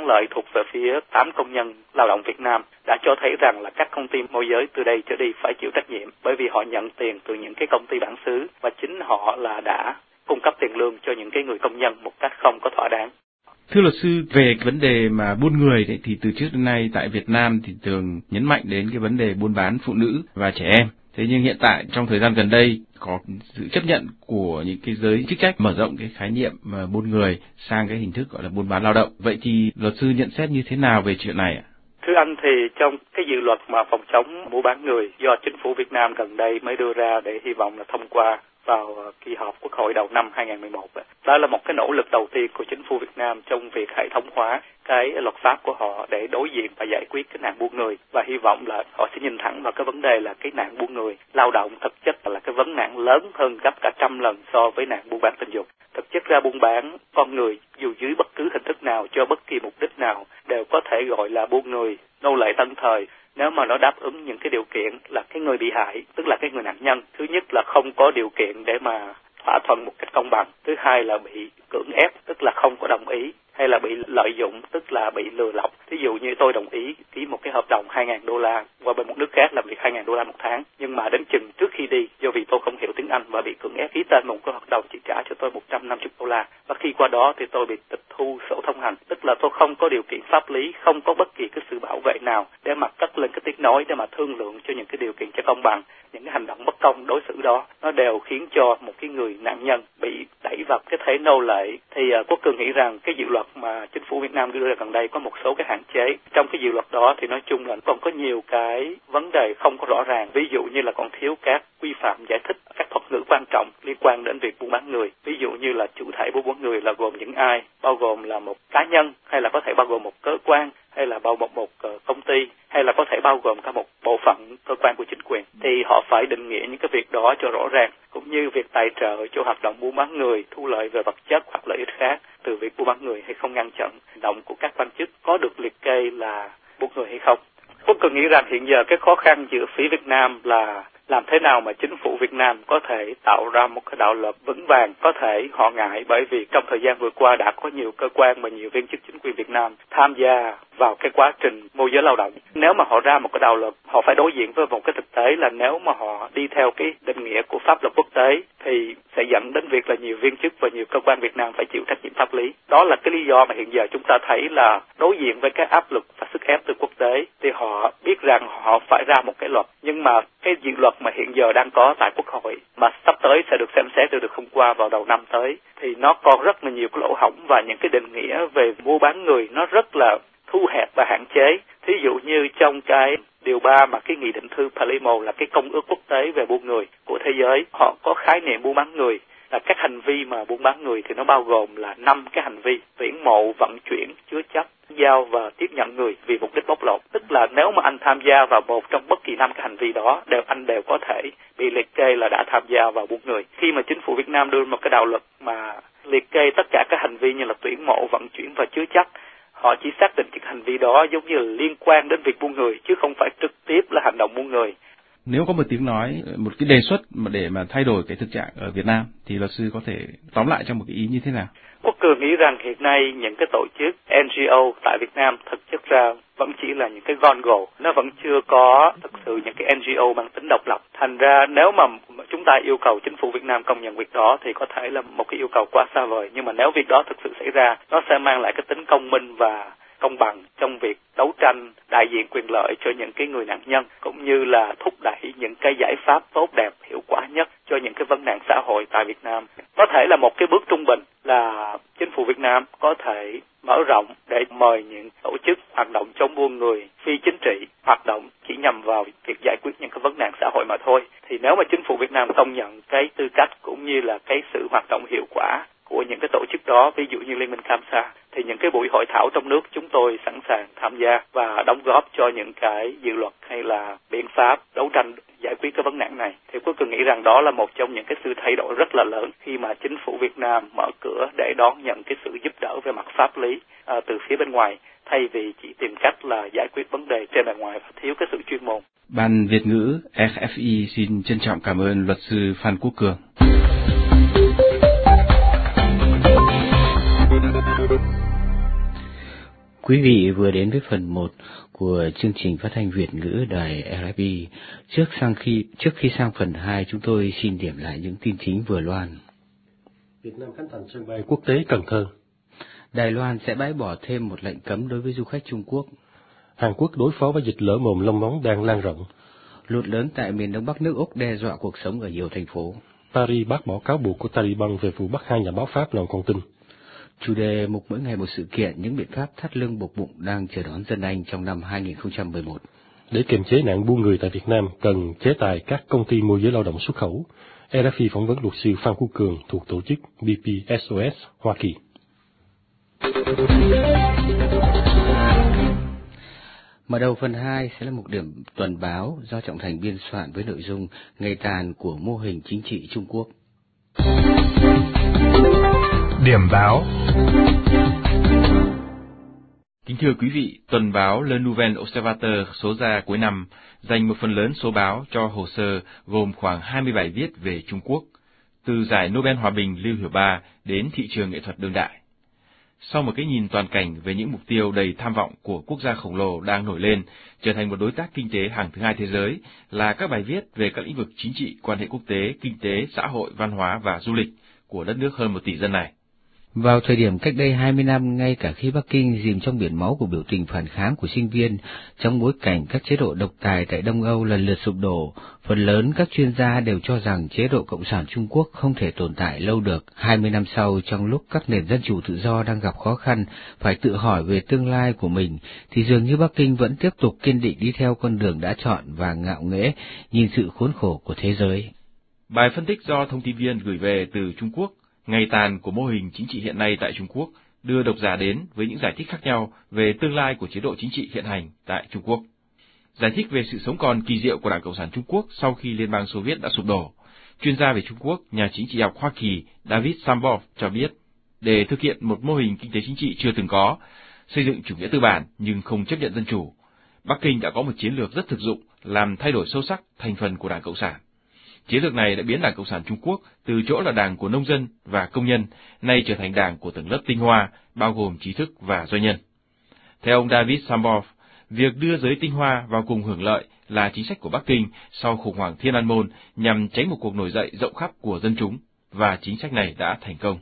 thắng lợi thuộc về phía tám công nhân lao động Việt Nam đã cho thấy rằng là các công ty môi giới từ đây trở đi phải chịu trách nhiệm, bởi vì họ nhận tiền từ những cái công ty bản xứ và chính họ là đã cung cấp tiền lương cho những cái người công nhân một cách không có thỏa đáng. Thưa luật sư, về cái vấn đề mà buôn người đấy, thì từ trước đến nay tại Việt Nam thì thường nhấn mạnh đến cái vấn đề buôn bán phụ nữ và trẻ em. Thế nhưng hiện tại trong thời gian gần đây có sự chấp nhận của những cái giới chức trách mở rộng cái khái niệm mà buôn người sang cái hình thức gọi là buôn bán lao động. Vậy thì luật sư nhận xét như thế nào về chuyện này ạ? Thưa anh, thì trong cái dự luật mà phòng chống mua bán người do chính phủ Việt Nam gần đây mới đưa ra để hy vọng là thông qua vào kỳ họp Quốc hội đầu năm hai không một một. Đó là một cái nỗ lực đầu tiên của chính phủ Việt Nam trong việc hệ thống hóa cái luật pháp của họ để đối diện và giải quyết cái nạn buôn người, và hy vọng là họ sẽ nhìn thẳng vào cái vấn đề là cái nạn buôn người lao động thực chất là cái vấn nạn lớn hơn gấp cả trăm lần so với nạn buôn bán tình dục. Thực chất ra buôn bán con người dù dưới bất cứ hình thức nào cho bất kỳ mục đích nào đều có thể gọi là buôn người, nô lệ tân thời, nếu mà nó đáp ứng những cái điều kiện là cái người bị hại, tức là cái người nạn nhân, thứ nhất là không có điều kiện để mà thỏa thuận một cách công bằng, thứ hai là bị cưỡng ép, tức là không có đồng ý, hay là bị lợi dụng, tức là bị lừa lọc. Ví dụ như tôi đồng ý ký một cái hợp đồng hai nghìn đô la qua bên một nước khác làm việc hai nghìn đô la một tháng, nhưng mà đến chừng trước khi đi, do vì tôi không hiểu tiếng Anh và bị cưỡng ép ký tên một cái hợp đồng chỉ trả cho tôi một trăm năm mươi đô la, và khi qua đó thì tôi bị tịch thu sổ thông hành, tức là tôi không có điều kiện pháp lý, không có bất kỳ cái sự bảo vệ nào để mà cất lên cái tiếng nói để mà thương lượng cho những cái điều kiện cho công bằng. Những cái hành động bất công đối xử đó nó đều khiến cho một cái người nạn nhân bị đẩy vào cái thế nô lệ. Thì uh, Quốc Cường nghĩ rằng cái dự luật mà chính phủ Việt Nam đưa ra gần đây có một số cái hạn chế. Trong cái dự luật đó thì nói chung là còn có nhiều cái vấn đề không có rõ ràng, ví dụ như là còn thiếu các quy phạm giải thích các thuật ngữ quan trọng liên quan đến việc buôn bán người. Ví dụ như là chủ thể buôn bán người là gồm những ai, bao gồm là một cá nhân, hay là có thể bao gồm một cơ quan, hay là bao một, một uh, công ty, hay là có thể bao gồm cả một bộ phận cơ quan của chính quyền. Thì họ phải định nghĩa những cái việc đó cho rõ ràng, cũng như việc tài trợ cho hoạt động buôn bán người, thu lợi về vật chất hoặc lợi ích khác từ việc buôn bán người hay không, ngăn chặn hành động của các quan chức có được liệt kê là buôn người hay không. Quốc Cường nghĩ rằng hiện giờ cái khó khăn giữa phía Việt Nam là làm thế nào mà chính phủ Việt Nam có thể tạo ra một cái đạo luật vững vàng. Có thể họ ngại bởi vì trong thời gian vừa qua đã có nhiều cơ quan và nhiều viên chức chính quyền Việt Nam tham gia vào cái quá trình môi giới lao động. Nếu mà họ ra một cái đạo luật, họ phải đối diện với một cái thực tế là nếu mà họ đi theo cái định nghĩa của pháp luật quốc tế thì sẽ dẫn đến việc là nhiều viên chức và nhiều cơ quan Việt Nam phải chịu trách nhiệm pháp lý. Đó là cái lý do mà hiện giờ chúng ta thấy là đối diện với cái áp lực và sức ép từ quốc tế thì họ biết rằng họ phải ra một cái luật. Nhưng mà cái dự luật mà hiện giờ đang có tại Quốc hội mà sắp tới sẽ được xem xét để được thông qua vào đầu năm tới thì nó còn rất là nhiều cái lỗ hổng, và những cái định nghĩa về mua bán người nó rất là thu hẹp và hạn chế. Thí dụ như trong cái điều ba mà cái nghị định thư Palermo là cái công ước quốc tế về buôn người của thế giới, họ có khái niệm buôn bán người là các hành vi mà buôn bán người thì nó bao gồm là năm cái hành vi: tuyển mộ, vận chuyển, chứa chấp, giao và tiếp nhận người vì mục đích bóc lột. Tức là nếu mà anh tham gia vào một trong bất kỳ năm cái hành vi đó, đều anh đều có thể bị liệt kê là đã tham gia vào buôn người. Khi mà chính phủ Việt Nam đưa một cái đạo luật mà liệt kê tất cả các hành vi như là tuyển mộ, vận chuyển và chứa chấp, họ chỉ xác định các hành vi đó giống như là liên quan đến việc buôn người chứ không phải trực tiếp là hành động buôn người. Nếu có một tiếng nói, một cái đề xuất mà để mà thay đổi cái thực trạng ở Việt Nam thì luật sư có thể tóm lại trong một cái ý như thế nào? Quốc Cường nghĩ rằng hiện nay những cái tổ chức en giê ô tại Việt Nam thực chất ra vẫn chỉ là những cái gòn gỗ, nó vẫn chưa có thực sự những cái en giê ô mang tính độc lập. Thành ra nếu mà chúng ta yêu cầu chính phủ Việt Nam công nhận việc đó thì có thể là một cái yêu cầu quá xa vời, nhưng mà nếu việc đó thực sự xảy ra, nó sẽ mang lại cái tính công minh và công bằng trong việc đấu tranh đại diện quyền lợi cho những cái người nạn nhân, cũng như là thúc đẩy những cái giải pháp tốt đẹp, hiệu quả nhất cho những cái vấn nạn xã hội tại Việt Nam. Có thể là một cái bước trung bình là chính phủ Việt Nam có thể mở rộng để mời những tổ chức hoạt động chống buôn người phi chính trị hoạt động chỉ nhằm vào việc giải quyết những cái vấn nạn xã hội mà thôi. Thì nếu mà chính phủ Việt Nam công nhận cái tư cách cũng như là cái sự hoạt động hiệu quả của những cái tổ chức đó, ví dụ như Liên minh Kamsa, thì những cái buổi hội thảo trong nước chúng tôi sẵn sàng tham gia và đóng góp cho những cái dự luật hay là biện pháp đấu tranh giải quyết cái vấn nạn này. Thì cuối cùng nghĩ rằng đó là một trong những cái sự thay đổi rất là lớn khi mà chính phủ Việt Nam mở cửa để đón nhận cái sự giúp đỡ về mặt pháp lý à, từ phía bên ngoài, thay vì chỉ tìm cách là giải quyết vấn đề trên bề ngoài và thiếu cái sự chuyên môn. Ban Việt ngữ ép ép i xin trân trọng cảm ơn luật sư Phan Quốc Cường. Quý vị vừa đến với phần một của chương trình phát thanh Việt ngữ đài rờ ép i. Trước sang khi trước khi sang phần hai, chúng tôi xin điểm lại những tin chính vừa loan. Việt Nam khánh thành sân bay quốc tế Cần Thơ. Đài Loan sẽ bãi bỏ thêm một lệnh cấm đối với du khách Trung Quốc. Hàn Quốc đối phó với dịch lở mồm long móng đang lan rộng. Lụt lớn tại miền đông bắc nước Úc đe dọa cuộc sống ở nhiều thành phố. Paris bác bỏ cáo buộc của Taliban về vụ bắt hai nhà báo Pháp làm con tin. Chủ đề mục mỗi ngày một sự kiện, những biện pháp thắt lưng buộc bụng đang chờ đón dân Anh trong năm hai nghìn không trăm mười một. Để kiềm chế nạn buôn người tại Việt Nam, cần chế tài các công ty môi giới lao động xuất khẩu. rờ ép i phỏng vấn luật sư Phan Quốc Cường thuộc tổ chức bê pê ét o ét Hoa Kỳ. Mở đầu phần hai sẽ là một điểm tuần báo do Trọng Thành biên soạn với nội dung ngày tàn của mô hình chính trị Trung Quốc. Điểm báo. Kính thưa quý vị, tuần báo Le Nouvel Observateur số ra cuối năm dành một phần lớn số báo cho hồ sơ gồm khoảng hai mươi bài viết về Trung Quốc, từ giải Nobel Hòa bình Lưu Hiểu Ba đến thị trường nghệ thuật đương đại. Sau một cái nhìn toàn cảnh về những mục tiêu đầy tham vọng của quốc gia khổng lồ đang nổi lên, trở thành một đối tác kinh tế hàng thứ hai thế giới, là các bài viết về các lĩnh vực chính trị, quan hệ quốc tế, kinh tế, xã hội, văn hóa và du lịch của đất nước hơn một tỷ dân này. Vào thời điểm cách đây hai mươi năm, ngay cả khi Bắc Kinh chìm trong biển máu của biểu tình phản kháng của sinh viên, trong bối cảnh các chế độ độc tài tại Đông Âu lần lượt sụp đổ, phần lớn các chuyên gia đều cho rằng chế độ Cộng sản Trung Quốc không thể tồn tại lâu được. hai mươi năm sau, trong lúc các nền dân chủ tự do đang gặp khó khăn, phải tự hỏi về tương lai của mình, thì dường như Bắc Kinh vẫn tiếp tục kiên định đi theo con đường đã chọn và ngạo nghễ nhìn sự khốn khổ của thế giới. Bài phân tích do thông tin viên gửi về từ Trung Quốc, ngày tàn của mô hình chính trị hiện nay tại Trung Quốc, đưa độc giả đến với những giải thích khác nhau về tương lai của chế độ chính trị hiện hành tại Trung Quốc. Giải thích về sự sống còn kỳ diệu của Đảng Cộng sản Trung Quốc sau khi Liên bang Xô Viết đã sụp đổ, chuyên gia về Trung Quốc, nhà chính trị học Hoa Kỳ David Sambov cho biết, để thực hiện một mô hình kinh tế chính trị chưa từng có, xây dựng chủ nghĩa tư bản nhưng không chấp nhận dân chủ, Bắc Kinh đã có một chiến lược rất thực dụng làm thay đổi sâu sắc thành phần của Đảng Cộng sản. Chiến lược này đã biến Đảng Cộng sản Trung Quốc từ chỗ là đảng của nông dân và công nhân, nay trở thành đảng của tầng lớp tinh hoa, bao gồm trí thức và doanh nhân. Theo ông David Sambov, việc đưa giới tinh hoa vào cùng hưởng lợi là chính sách của Bắc Kinh sau khủng hoảng Thiên An Môn nhằm tránh một cuộc nổi dậy rộng khắp của dân chúng, và chính sách này đã thành công.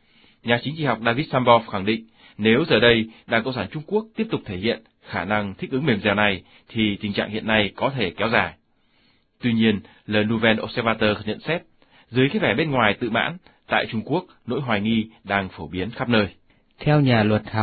Nhà chính trị học David Sambov khẳng định, nếu giờ đây Đảng Cộng sản Trung Quốc tiếp tục thể hiện khả năng thích ứng mềm dẻo này, thì tình trạng hiện nay có thể kéo dài. Tuy nhiên, Le Nouvel Observateur nhận xét, dưới cái vẻ bên ngoài tự mãn, tại Trung Quốc, nỗi hoài nghi đang phổ biến khắp nơi. Theo nhà luật học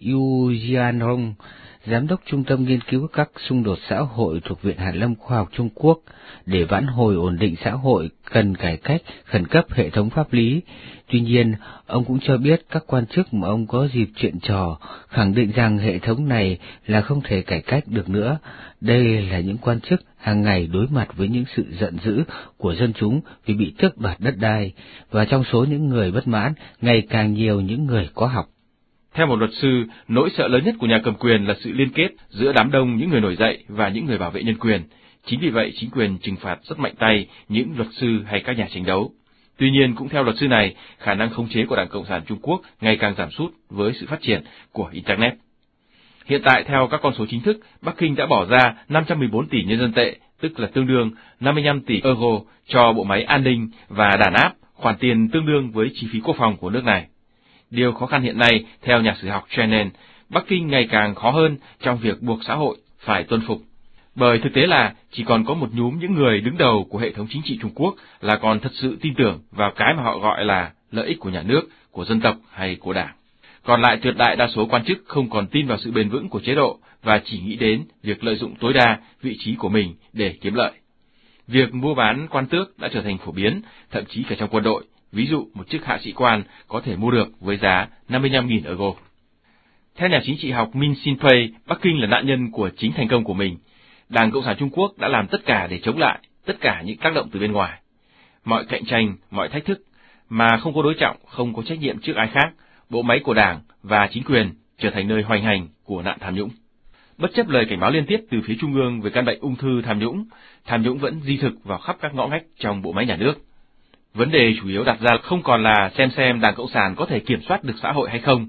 Yu Jianhong, Giám đốc Trung tâm Nghiên cứu các xung đột xã hội thuộc Viện Hàn lâm Khoa học Trung Quốc, để vãn hồi ổn định xã hội cần cải cách khẩn cấp hệ thống pháp lý. Tuy nhiên, ông cũng cho biết các quan chức mà ông có dịp chuyện trò khẳng định rằng hệ thống này là không thể cải cách được nữa. Đây là những quan chức hàng ngày đối mặt với những sự giận dữ của dân chúng vì bị tước đoạt đất đai, và trong số những người bất mãn, ngày càng nhiều những người có học. Theo một luật sư, nỗi sợ lớn nhất của nhà cầm quyền là sự liên kết giữa đám đông những người nổi dậy và những người bảo vệ nhân quyền. Chính vì vậy, chính quyền trừng phạt rất mạnh tay những luật sư hay các nhà tranh đấu. Tuy nhiên, cũng theo luật sư này, khả năng khống chế của Đảng Cộng sản Trung Quốc ngày càng giảm sút với sự phát triển của Internet. Hiện tại, theo các con số chính thức, Bắc Kinh đã bỏ ra năm trăm mười bốn tỷ nhân dân tệ, tức là tương đương năm mươi lăm tỷ euro cho bộ máy an ninh và đàn áp, khoản tiền tương đương với chi phí quốc phòng của nước này. Điều khó khăn hiện nay, theo nhà sử học Chennen, Bắc Kinh ngày càng khó hơn trong việc buộc xã hội phải tuân phục. Bởi thực tế là chỉ còn có một nhúm những người đứng đầu của hệ thống chính trị Trung Quốc là còn thật sự tin tưởng vào cái mà họ gọi là lợi ích của nhà nước, của dân tộc hay của đảng. Còn lại tuyệt đại đa số quan chức không còn tin vào sự bền vững của chế độ và chỉ nghĩ đến việc lợi dụng tối đa vị trí của mình để kiếm lợi. Việc mua bán quan tước đã trở thành phổ biến, thậm chí cả trong quân đội. Ví dụ, một chức hạ sĩ quan có thể mua được với giá năm mươi lăm nghìn euro. Theo nhà chính trị học Min Xin-pei, Bắc Kinh là nạn nhân của chính thành công của mình. Đảng Cộng sản Trung Quốc đã làm tất cả để chống lại tất cả những tác động từ bên ngoài. Mọi cạnh tranh, mọi thách thức, mà không có đối trọng, không có trách nhiệm trước ai khác, bộ máy của đảng và chính quyền trở thành nơi hoành hành của nạn tham nhũng. Bất chấp lời cảnh báo liên tiếp từ phía Trung ương về căn bệnh ung thư tham nhũng, tham nhũng vẫn di thực vào khắp các ngõ ngách trong bộ máy nhà nước. Vấn đề chủ yếu đặt ra không còn là xem xem Đảng Cộng sản có thể kiểm soát được xã hội hay không,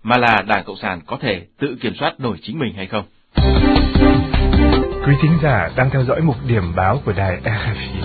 mà là Đảng Cộng sản có thể tự kiểm soát nổi chính mình hay không. Quý thính giả đang theo dõi mục điểm báo của đài rờ ép i.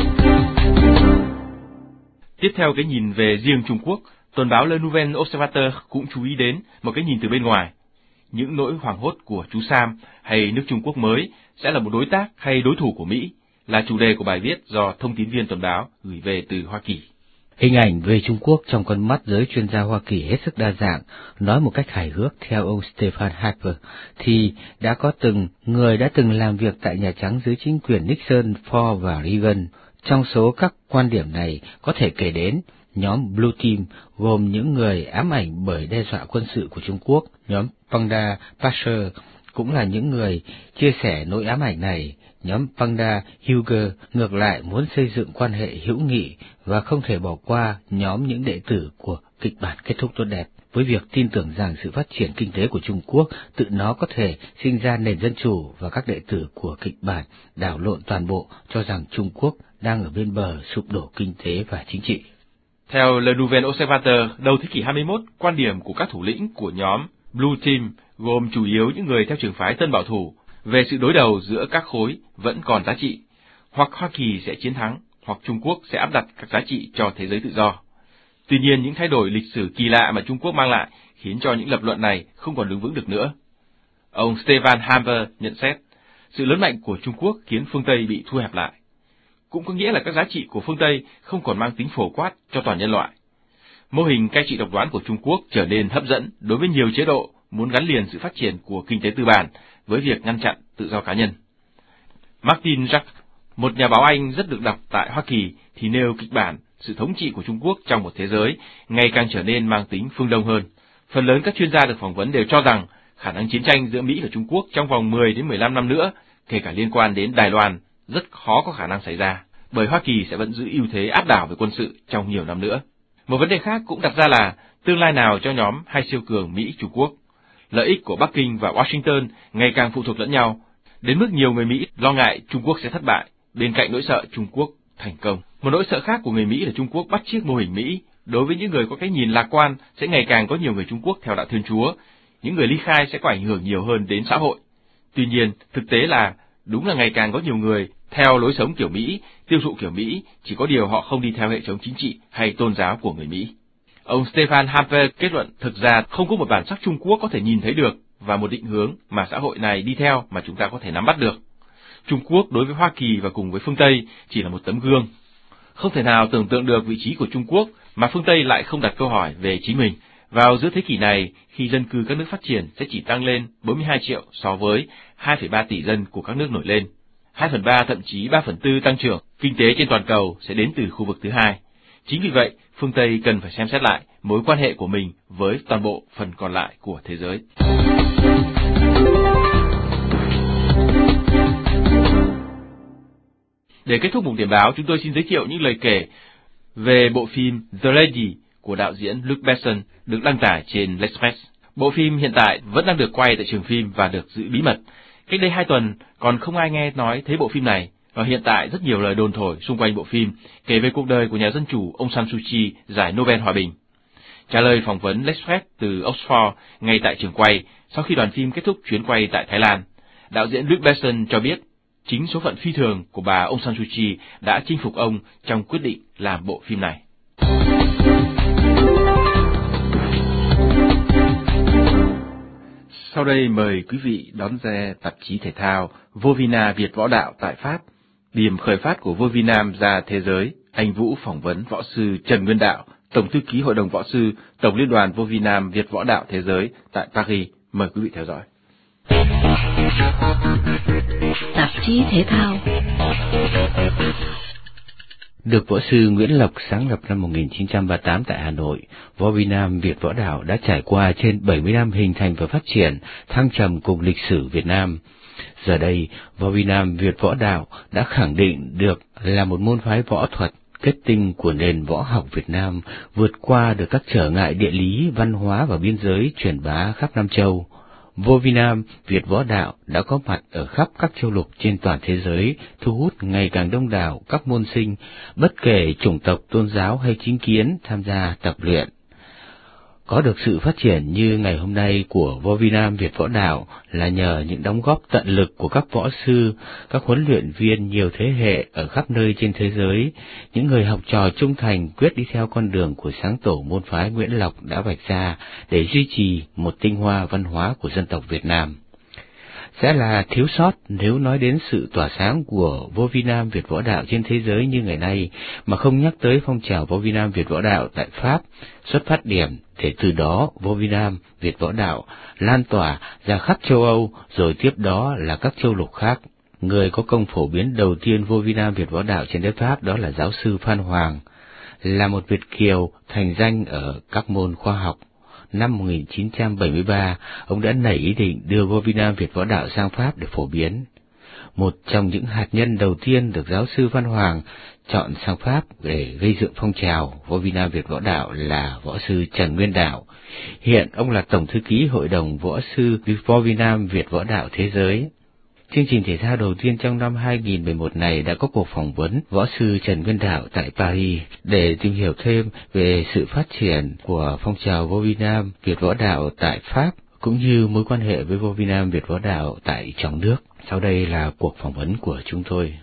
Tiếp theo cái nhìn về riêng Trung Quốc, tuần báo Le Nouvel Observateur cũng chú ý đến một cái nhìn từ bên ngoài. Những nỗi hoảng hốt của chú Sam hay nước Trung Quốc mới sẽ là một đối tác hay đối thủ của Mỹ là chủ đề của bài viết do thông tín viên tuần báo gửi về từ Hoa Kỳ. Hình ảnh về Trung Quốc trong con mắt giới chuyên gia Hoa Kỳ hết sức đa dạng. Nói một cách hài hước theo ông Stephen Harper, thì đã có từng người đã từng làm việc tại Nhà Trắng dưới chính quyền Nixon, Ford và Reagan. Trong số các quan điểm này có thể kể đến nhóm Blue Team, gồm những người ám ảnh bởi đe dọa quân sự của Trung Quốc. Nhóm Panda Passer cũng là những người chia sẻ nỗi ám ảnh này. Nhóm Panda Huger ngược lại muốn xây dựng quan hệ hữu nghị và không thể bỏ qua nhóm những đệ tử của kịch bản kết thúc tốt đẹp, với việc tin tưởng rằng sự phát triển kinh tế của Trung Quốc tự nó có thể sinh ra nền dân chủ, và các đệ tử của kịch bản đảo lộn toàn bộ cho rằng Trung Quốc đang ở bên bờ sụp đổ kinh tế và chính trị. Theo Le Nouvel Observateur, đầu thế kỷ hai mươi mốt, quan điểm của các thủ lĩnh của nhóm Blue Team, gồm chủ yếu những người theo trường phái tân bảo thủ, về sự đối đầu giữa các khối vẫn còn giá trị. Hoặc Hoa Kỳ sẽ chiến thắng, hoặc Trung Quốc sẽ áp đặt các giá trị cho thế giới tự do. Tuy nhiên, những thay đổi lịch sử kỳ lạ mà Trung Quốc mang lại khiến cho những lập luận này không còn đứng vững được nữa. Ông Stephen Harper nhận xét, sự lớn mạnh của Trung Quốc khiến phương Tây bị thu hẹp lại. Cũng có nghĩa là các giá trị của phương Tây không còn mang tính phổ quát cho toàn nhân loại. Mô hình cai trị độc đoán của Trung Quốc trở nên hấp dẫn đối với nhiều chế độ muốn gắn liền sự phát triển của kinh tế tư bản với việc ngăn chặn tự do cá nhân. Martin Jacques, một nhà báo Anh rất được đọc tại Hoa Kỳ, thì nêu kịch bản sự thống trị của Trung Quốc trong một thế giới ngày càng trở nên mang tính phương Đông hơn. Phần lớn các chuyên gia được phỏng vấn đều cho rằng khả năng chiến tranh giữa Mỹ và Trung Quốc trong vòng mười đến mười lăm năm nữa, kể cả liên quan đến Đài Loan, rất khó có khả năng xảy ra, bởi Hoa Kỳ sẽ vẫn giữ ưu thế áp đảo về quân sự trong nhiều năm nữa. Một vấn đề khác cũng đặt ra là tương lai nào cho nhóm hai siêu cường Mỹ-Trung Quốc. Lợi ích của Bắc Kinh và Washington ngày càng phụ thuộc lẫn nhau, đến mức nhiều người Mỹ lo ngại Trung Quốc sẽ thất bại, bên cạnh nỗi sợ Trung Quốc thành công. Một nỗi sợ khác của người Mỹ là Trung Quốc bắt chước mô hình Mỹ. Đối với những người có cái nhìn lạc quan, sẽ ngày càng có nhiều người Trung Quốc theo đạo Thiên Chúa. Những người ly khai sẽ có ảnh hưởng nhiều hơn đến xã hội. Tuy nhiên, thực tế là đúng là ngày càng có nhiều người theo lối sống kiểu Mỹ, tiêu thụ kiểu Mỹ, chỉ có điều họ không đi theo hệ thống chính trị hay tôn giáo của người Mỹ. Ông Stephen Harper kết luận thực ra không có một bản sắc Trung Quốc có thể nhìn thấy được và một định hướng mà xã hội này đi theo mà chúng ta có thể nắm bắt được. Trung Quốc đối với Hoa Kỳ và cùng với phương Tây chỉ là một tấm gương. Không thể nào tưởng tượng được vị trí của Trung Quốc mà phương Tây lại không đặt câu hỏi về chính mình. Vào giữa thế kỷ này, khi dân cư các nước phát triển sẽ chỉ tăng lên bốn mươi hai triệu so với hai phẩy ba tỷ dân của các nước nổi lên. hai phần ba thậm chí ba phần tư tăng trưởng kinh tế trên toàn cầu sẽ đến từ khu vực thứ hai. Chính vì vậy, phương Tây cần phải xem xét lại mối quan hệ của mình với toàn bộ phần còn lại của thế giới. Để kết thúc mục điểm báo, chúng tôi xin giới thiệu những lời kể về bộ phim The Lady của đạo diễn Luc Besson được đăng tải trên L'Express. Bộ phim hiện tại vẫn đang được quay tại trường phim và được giữ bí mật. Cách đây hai tuần còn không ai nghe nói thấy bộ phim này, và hiện tại rất nhiều lời đồn thổi xung quanh bộ phim kể về cuộc đời của nhà dân chủ Aung San Suu Kyi, giải Nobel Hòa bình. Trả lời phỏng vấn L'Express từ Oxford ngay tại trường quay sau khi đoàn phim kết thúc chuyến quay tại Thái Lan, đạo diễn Luc Besson cho biết chính số phận phi thường của bà Aung San Suu Kyi đã chinh phục ông trong quyết định làm bộ phim này. Sau đây mời quý vị đón nghe tạp chí thể thao Vovina Việt Võ Đạo tại Pháp. Điểm khởi phát của Vovinam ra thế giới, anh Vũ phỏng vấn võ sư Trần Nguyên Đạo, Tổng thư ký Hội đồng Võ sư, Tổng liên đoàn Vovinam Việt Võ Đạo Thế giới tại Paris. Mời quý vị theo dõi. Tạp chí thể thao. Được võ sư Nguyễn Lộc sáng lập năm một nghìn chín trăm ba mươi tám tại Hà Nội, Vovinam Việt Võ Đạo đã trải qua trên bảy mươi năm hình thành và phát triển, thăng trầm cùng lịch sử Việt Nam. Giờ đây, Vovinam Việt Võ Đạo đã khẳng định được là một môn phái võ thuật kết tinh của nền võ học Việt Nam, vượt qua được các trở ngại địa lý, văn hóa và biên giới truyền bá khắp Nam châu. Vovinam Việt Võ Đạo đã có mặt ở khắp các châu lục trên toàn thế giới, thu hút ngày càng đông đảo các môn sinh, bất kể chủng tộc, tôn giáo hay chính kiến tham gia tập luyện. Có được sự phát triển như ngày hôm nay của Võ Vi Nam Việt Võ Đạo là nhờ những đóng góp tận lực của các võ sư, các huấn luyện viên nhiều thế hệ ở khắp nơi trên thế giới, những người học trò trung thành quyết đi theo con đường của sáng tổ môn phái Nguyễn Lộc đã vạch ra để duy trì một tinh hoa văn hóa của dân tộc Việt Nam. Sẽ là thiếu sót nếu nói đến sự tỏa sáng của Võ Vi Nam Việt Võ Đạo trên thế giới như ngày nay mà không nhắc tới phong trào Võ Vi Nam Việt Võ Đạo tại Pháp xuất phát điểm, để từ đó Võ Vi Nam Việt Võ Đạo lan tỏa ra khắp châu Âu, rồi tiếp đó là các châu lục khác. Người có công phổ biến đầu tiên Võ Vi Nam Việt Võ Đạo trên đất Pháp đó là giáo sư Phan Hoàng, là một Việt kiều thành danh ở các môn khoa học. Năm một nghìn chín trăm bảy mươi ba, ông đã nảy ý định đưa Võ Vi Nam Việt Võ Đạo sang Pháp để phổ biến. Một trong những hạt nhân đầu tiên được giáo sư Phan Hoàng chọn sang Pháp để gây dựng phong trào Võ Vi Nam Việt Võ Đạo là võ sư Trần Nguyên Đạo. Hiện ông là Tổng thư ký Hội đồng Võ sư Võ Vi Nam Việt Võ Đạo Thế giới. Chương trình thể thao đầu tiên trong năm hai nghìn mười một này đã có cuộc phỏng vấn võ sư Trần Nguyên Đạo tại Paris để tìm hiểu thêm về sự phát triển của phong trào Võ Vi Nam Việt Võ Đạo tại Pháp, cũng như mối quan hệ với Võ Vi Nam Việt Võ Đạo tại trong nước. Sau đây là cuộc phỏng vấn của chúng tôi.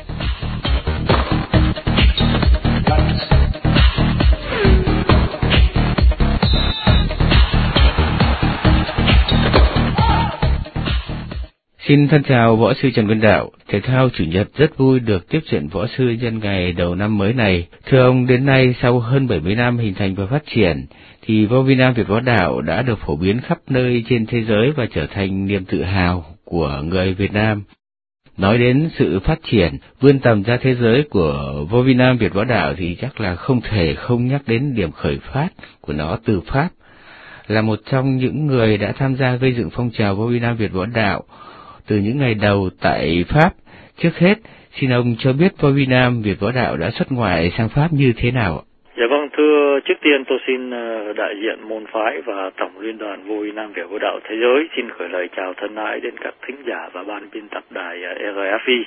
Xin thân chào võ sư Trần Nguyên Đạo. Thể thao Chủ nhật rất vui được tiếp chuyện võ sư nhân ngày đầu năm mới này. Thưa ông, đến nay sau hơn bảy mươi năm hình thành và phát triển, thì Võ Vi Nam Việt Võ Đạo đã được phổ biến khắp nơi trên thế giới và trở thành niềm tự hào của người Việt Nam. Nói đến sự phát triển, vươn tầm ra thế giới của Võ Vi Nam Việt Võ Đạo thì chắc là không thể không nhắc đến điểm khởi phát của nó từ Pháp. Là một trong những người đã tham gia gây dựng phong trào Võ Vi Nam Việt Võ Đạo từ những ngày đầu tại Pháp, trước hết xin ông cho biết Võ Vi Nam Việt Võ Đạo đã xuất ngoại sang Pháp như thế nào? Dạ vâng, thưa, trước tiên tôi xin đại diện môn phái và Tổng Liên đoàn Võ Vi Nam Việt Võ Đạo Thế giới xin gửi lời chào thân ái đến các thính giả và ban biên tập đài rờ ép i.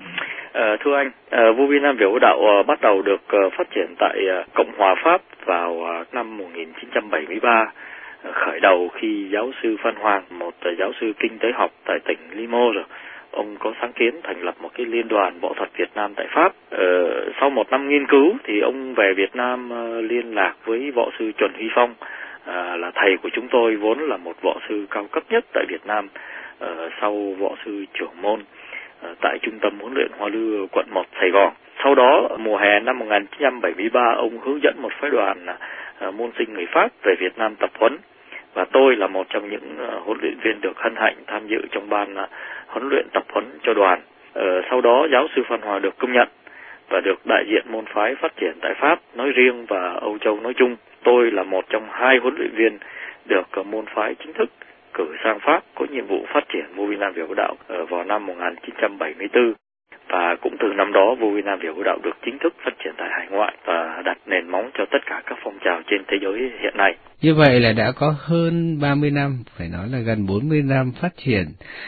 À, thưa anh, Võ Vi Nam Việt Võ Đạo bắt đầu được phát triển tại Cộng hòa Pháp vào năm một nghìn chín trăm bảy mươi ba, khởi đầu khi giáo sư Phan Hoàng, một giáo sư kinh tế học tại tỉnh Limoges, ông có sáng kiến thành lập một cái liên đoàn võ thuật Việt Nam tại Pháp. Ờ, sau một năm nghiên cứu thì ông về Việt Nam uh, liên lạc với võ sư Trần Huy Phong, uh, là thầy của chúng tôi, vốn là một võ sư cao cấp nhất tại Việt Nam, uh, sau võ sư trưởng môn uh, tại Trung tâm huấn luyện Hoa Lư quận một Sài Gòn. Sau đó mùa hè năm một nghìn chín trăm bảy mươi ba, ông hướng dẫn một phái đoàn uh, môn sinh người Pháp về Việt Nam tập huấn. Và tôi là một trong những uh, huấn luyện viên được hân hạnh tham dự trong ban uh, huấn luyện tập huấn cho đoàn. Ờ, sau đó giáo sư Phan Hòa được công nhận và được đại diện môn phái phát triển tại Pháp nói riêng và Âu Châu nói chung. Tôi là một trong hai huấn luyện viên được uh, môn phái chính thức cử sang Pháp có nhiệm vụ phát triển Võ Vi Nam Việt Võ Đạo uh, vào năm một nghìn chín trăm bảy mươi tư. Và cũng từ năm đó, Võ Vi Nam Việt Võ Đạo được chính thức phát triển tại hải ngoại và đặt nền móng cho tất cả các phong trào trên thế giới hiện nay. Như vậy là đã có hơn ba mươi năm, phải nói là gần bốn mươi năm phát triển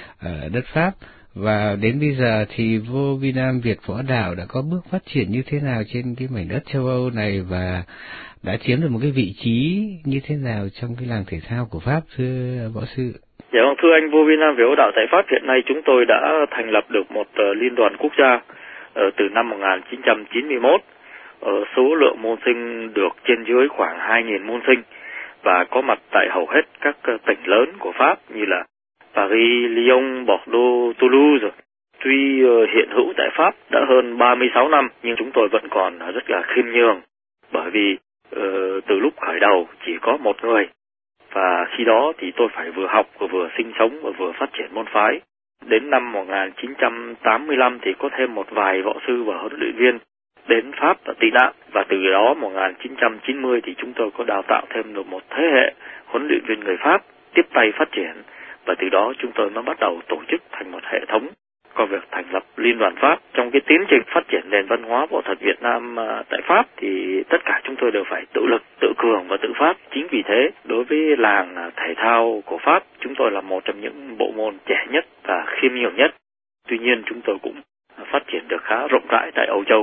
ở đất Pháp. Và đến bây giờ thì Võ Vi Nam Việt Võ Đạo đã có bước phát triển như thế nào trên cái mảnh đất châu Âu này và đã chiếm được một cái vị trí như thế nào trong cái làng thể thao của Pháp, thưa võ sư? Dạ vâng, thưa anh, Võ Vi Nam Việt Võ Đạo tại Pháp hiện nay chúng tôi đã thành lập được một uh, liên đoàn quốc gia uh, từ năm một nghìn chín trăm chín mươi mốt. Uh, số lượng môn sinh được trên dưới khoảng hai nghìn môn sinh và có mặt tại hầu hết các uh, tỉnh lớn của Pháp như là Paris, Lyon, Bordeaux, Toulouse. Tuy uh, hiện hữu tại Pháp đã hơn ba mươi sáu năm nhưng chúng tôi vẫn còn uh, rất là khiêm nhường, bởi vì uh, từ lúc khởi đầu chỉ có một người. Và khi đó thì tôi phải vừa học và vừa sinh sống và vừa phát triển môn phái. Đến năm một nghìn chín trăm tám mươi lăm thì có thêm một vài võ sư và huấn luyện viên đến Pháp và tị nạn. Và từ đó một nghìn chín trăm chín mươi thì chúng tôi có đào tạo thêm được một thế hệ huấn luyện viên người Pháp tiếp tay phát triển. Và từ đó chúng tôi mới bắt đầu tổ chức thành một hệ thống, có việc thành lập Liên đoàn Pháp. Trong cái tiến trình phát triển nền văn hóa võ thuật Việt Nam tại Pháp thì tất cả chúng tôi đều phải tự lực, tự cường và tự phát. Chính vì thế, đối với làng thể thao của Pháp, chúng tôi là một trong những bộ môn trẻ nhất và khiêm nhường nhất. Tuy nhiên chúng tôi cũng phát triển được khá rộng rãi tại Âu Châu.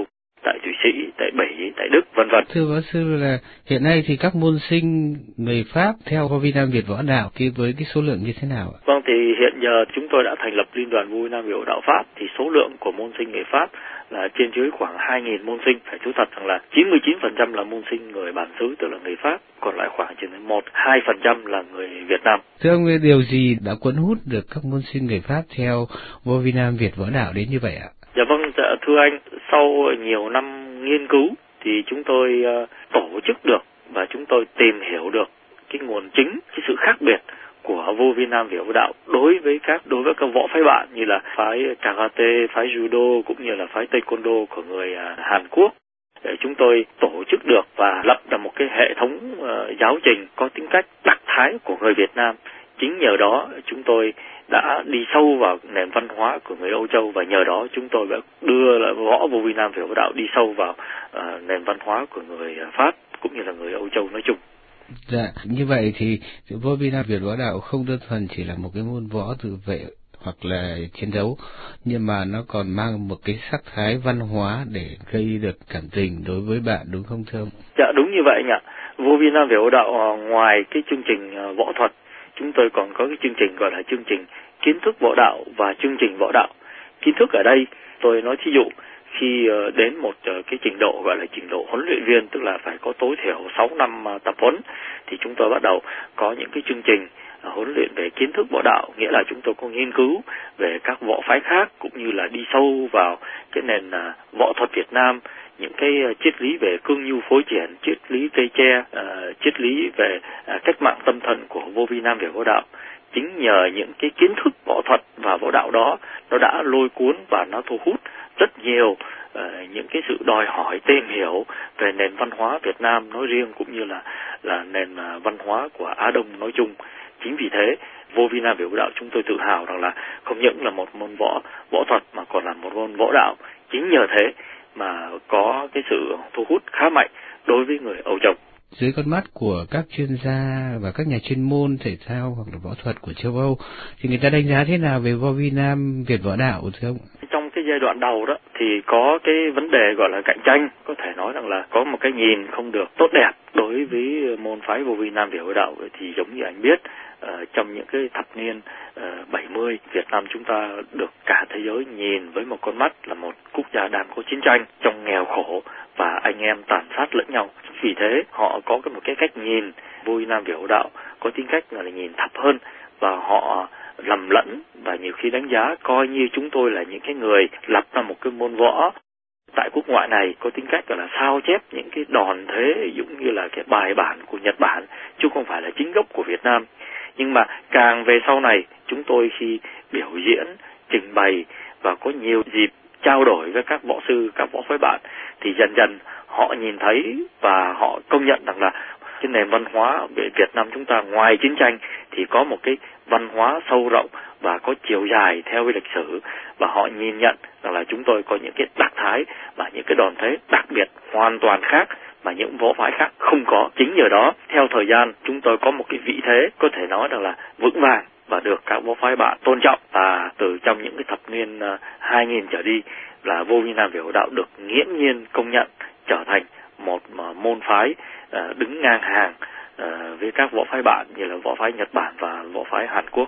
tại Thụy Sĩ, tại Bỉ, tại Đức, vân vân. Thưa giáo sư là hiện nay thì các môn sinh người Pháp theo Vô Vi Nam Việt Võ Đạo kia với cái số lượng như thế nào ạ? Vâng, thì hiện giờ chúng tôi đã thành lập Liên đoàn Vô Vi Nam Việt Võ Đạo Pháp, thì số lượng của môn sinh người Pháp là trên dưới khoảng hai nghìn môn sinh. Phải thú thật rằng là chín mươi chín phần trăm là môn sinh người bản xứ, tức là người Pháp, còn lại khoảng chừng một đến hai phần trăm là người Việt Nam. Thưa ông, điều gì đã cuốn hút được các môn sinh người Pháp theo Vô Vi Nam Việt Võ Đạo đến như vậy ạ? Dạ vâng, dạ, thưa anh, sau nhiều năm nghiên cứu thì chúng tôi uh, tổ chức được và chúng tôi tìm hiểu được cái nguồn chính, cái sự khác biệt của Vô Vi Nam Việt Võ Đạo đối với các đối với các võ phái bạn như là phái karate, phái judo cũng như là phái taekwondo của người uh, Hàn Quốc. Để chúng tôi tổ chức được và lập ra một cái hệ thống uh, giáo trình có tính cách đặc thái của người Việt Nam. Chính nhờ đó chúng tôi đã đi sâu vào nền văn hóa của người Âu Châu, và nhờ đó chúng tôi đã đưa lại võ Vô Vi Nam Việt Võ Đạo đi sâu vào uh, nền văn hóa của người Pháp cũng như là người Âu Châu nói chung. Dạ, như vậy thì Vô Vi Nam Việt Võ Đạo không đơn thuần chỉ là một cái môn võ tự vệ hoặc là chiến đấu, nhưng mà nó còn mang một cái sắc thái văn hóa để gây được cảm tình đối với bạn, đúng không thưa ông? Dạ đúng như vậy nhỉ. Vô Vi Nam Việt Võ Đạo ngoài cái chương trình võ thuật, chúng tôi còn có cái chương trình gọi là chương trình kiến thức võ đạo và chương trình võ đạo. Kiến thức ở đây tôi nói thí dụ khi đến một cái trình độ gọi là trình độ huấn luyện viên, tức là phải có tối thiểu sáu năm tập huấn, thì chúng tôi bắt đầu có những cái chương trình huấn luyện về kiến thức võ đạo, nghĩa là chúng tôi có nghiên cứu về các võ phái khác cũng như là đi sâu vào cái nền võ thuật Việt Nam, những cái triết lý về cương nhu phối triển, triết lý cây tre, uh, triết lý về uh, cách mạng tâm thần của Vô Vi Nam Việt Võ Đạo. Chính nhờ những cái kiến thức võ thuật và võ đạo đó, nó đã lôi cuốn và nó thu hút rất nhiều uh, những cái sự đòi hỏi tìm hiểu về nền văn hóa Việt Nam nói riêng cũng như là là nền uh, văn hóa của Á Đông nói chung. Chính vì thế, Vô Vi Nam Việt Võ Đạo chúng tôi tự hào rằng là không những là một môn võ võ thuật mà còn là một môn võ đạo. Chính nhờ thế mà có cái sự thu hút khá mạnh đối với người Âu Châu. Dưới con mắt của các chuyên gia và các nhà chuyên môn thể thao hoặc là võ thuật của châu Âu thì người ta đánh giá thế nào về Vô Vi Nam Việt Võ Đạo thưa ông? Trong cái giai đoạn đầu đó thì có cái vấn đề gọi là cạnh tranh, có thể nói rằng là có một cái nhìn không được tốt đẹp đối với môn phái Vô Vi Nam Việt Võ Đạo. Thì giống như anh biết, uh, trong những cái thập niên uh, bảy mươi, Việt Nam chúng ta được cả thế giới nhìn với một con mắt là một quốc gia đang có chiến tranh, trong nghèo khổ và anh em tàn sát lẫn nhau. Vì thế họ có một cái cách nhìn Vô Vi Nam Việt Võ Đạo có tính cách là nhìn thấp hơn, và họ lầm lẫn và nhiều khi đánh giá coi như chúng tôi là những cái người lập ra một cái môn võ tại quốc ngoại này có tính cách gọi là sao chép những cái đòn thế giống như là cái bài bản của Nhật Bản chứ không phải là chính gốc của Việt Nam. Nhưng mà càng về sau này chúng tôi khi biểu diễn, trình bày và có nhiều dịp trao đổi với các võ sư, các võ phái bạn thì dần dần họ nhìn thấy và họ công nhận rằng là cái nền văn hóa về Việt Nam chúng ta ngoài chiến tranh thì có một cái văn hóa sâu rộng và có chiều dài theo cái lịch sử, và họ nhìn nhận rằng là chúng tôi có những cái đặc thái và những cái đòn thế đặc biệt hoàn toàn khác mà những võ phái khác không có. Chính nhờ đó theo thời gian chúng tôi có một cái vị thế có thể nói rằng là vững vàng và được các võ phái bạn tôn trọng, và từ trong những cái thập niên uh, hai nghìn trở đi là Vô Vi Nam Việt Võ Đạo được nghiễm nhiên công nhận trở thành một uh, môn phái uh, đứng ngang hàng uh, với các võ phái bạn như là võ phái Nhật Bản và võ phái Hàn Quốc.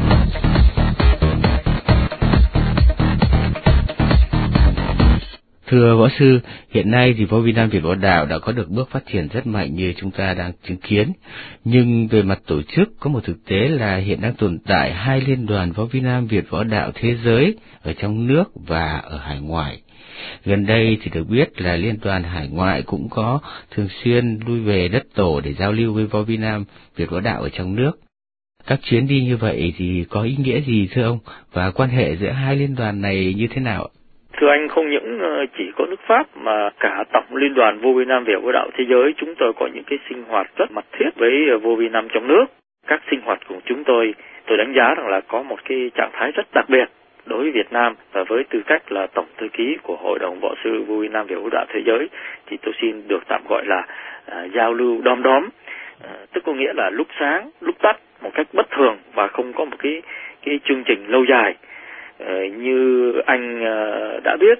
Thưa võ sư, hiện nay thì Vô Vi Nam Việt Võ Đạo đã có được bước phát triển rất mạnh như chúng ta đang chứng kiến. Nhưng về mặt tổ chức, có một thực tế là hiện đang tồn tại hai liên đoàn Vô Vi Nam Việt Võ Đạo thế giới ở trong nước và ở hải ngoại. Gần đây thì được biết là liên đoàn hải ngoại cũng có thường xuyên lui về đất tổ để giao lưu với Vô Vi Nam Việt Võ Đạo ở trong nước. Các chuyến đi như vậy thì có ý nghĩa gì thưa ông, và quan hệ giữa hai liên đoàn này như thế nào? Thưa anh, không những chỉ có nước Pháp mà cả tổng liên đoàn Vô Vi Nam Việt Võ Đạo thế giới chúng tôi có những cái sinh hoạt rất mật thiết với Vô Vi Nam trong nước. Các sinh hoạt của chúng tôi, tôi đánh giá rằng là có một cái trạng thái rất đặc biệt đối với Việt Nam, và với tư cách là tổng thư ký của Hội đồng Võ sư Vô Vi Nam Việt Võ Đạo thế giới thì tôi xin được tạm gọi là uh, giao lưu đom đóm, uh, tức có nghĩa là lúc sáng, lúc tắt một cách bất thường và không có một cái cái chương trình lâu dài. Uh, như anh uh, đã biết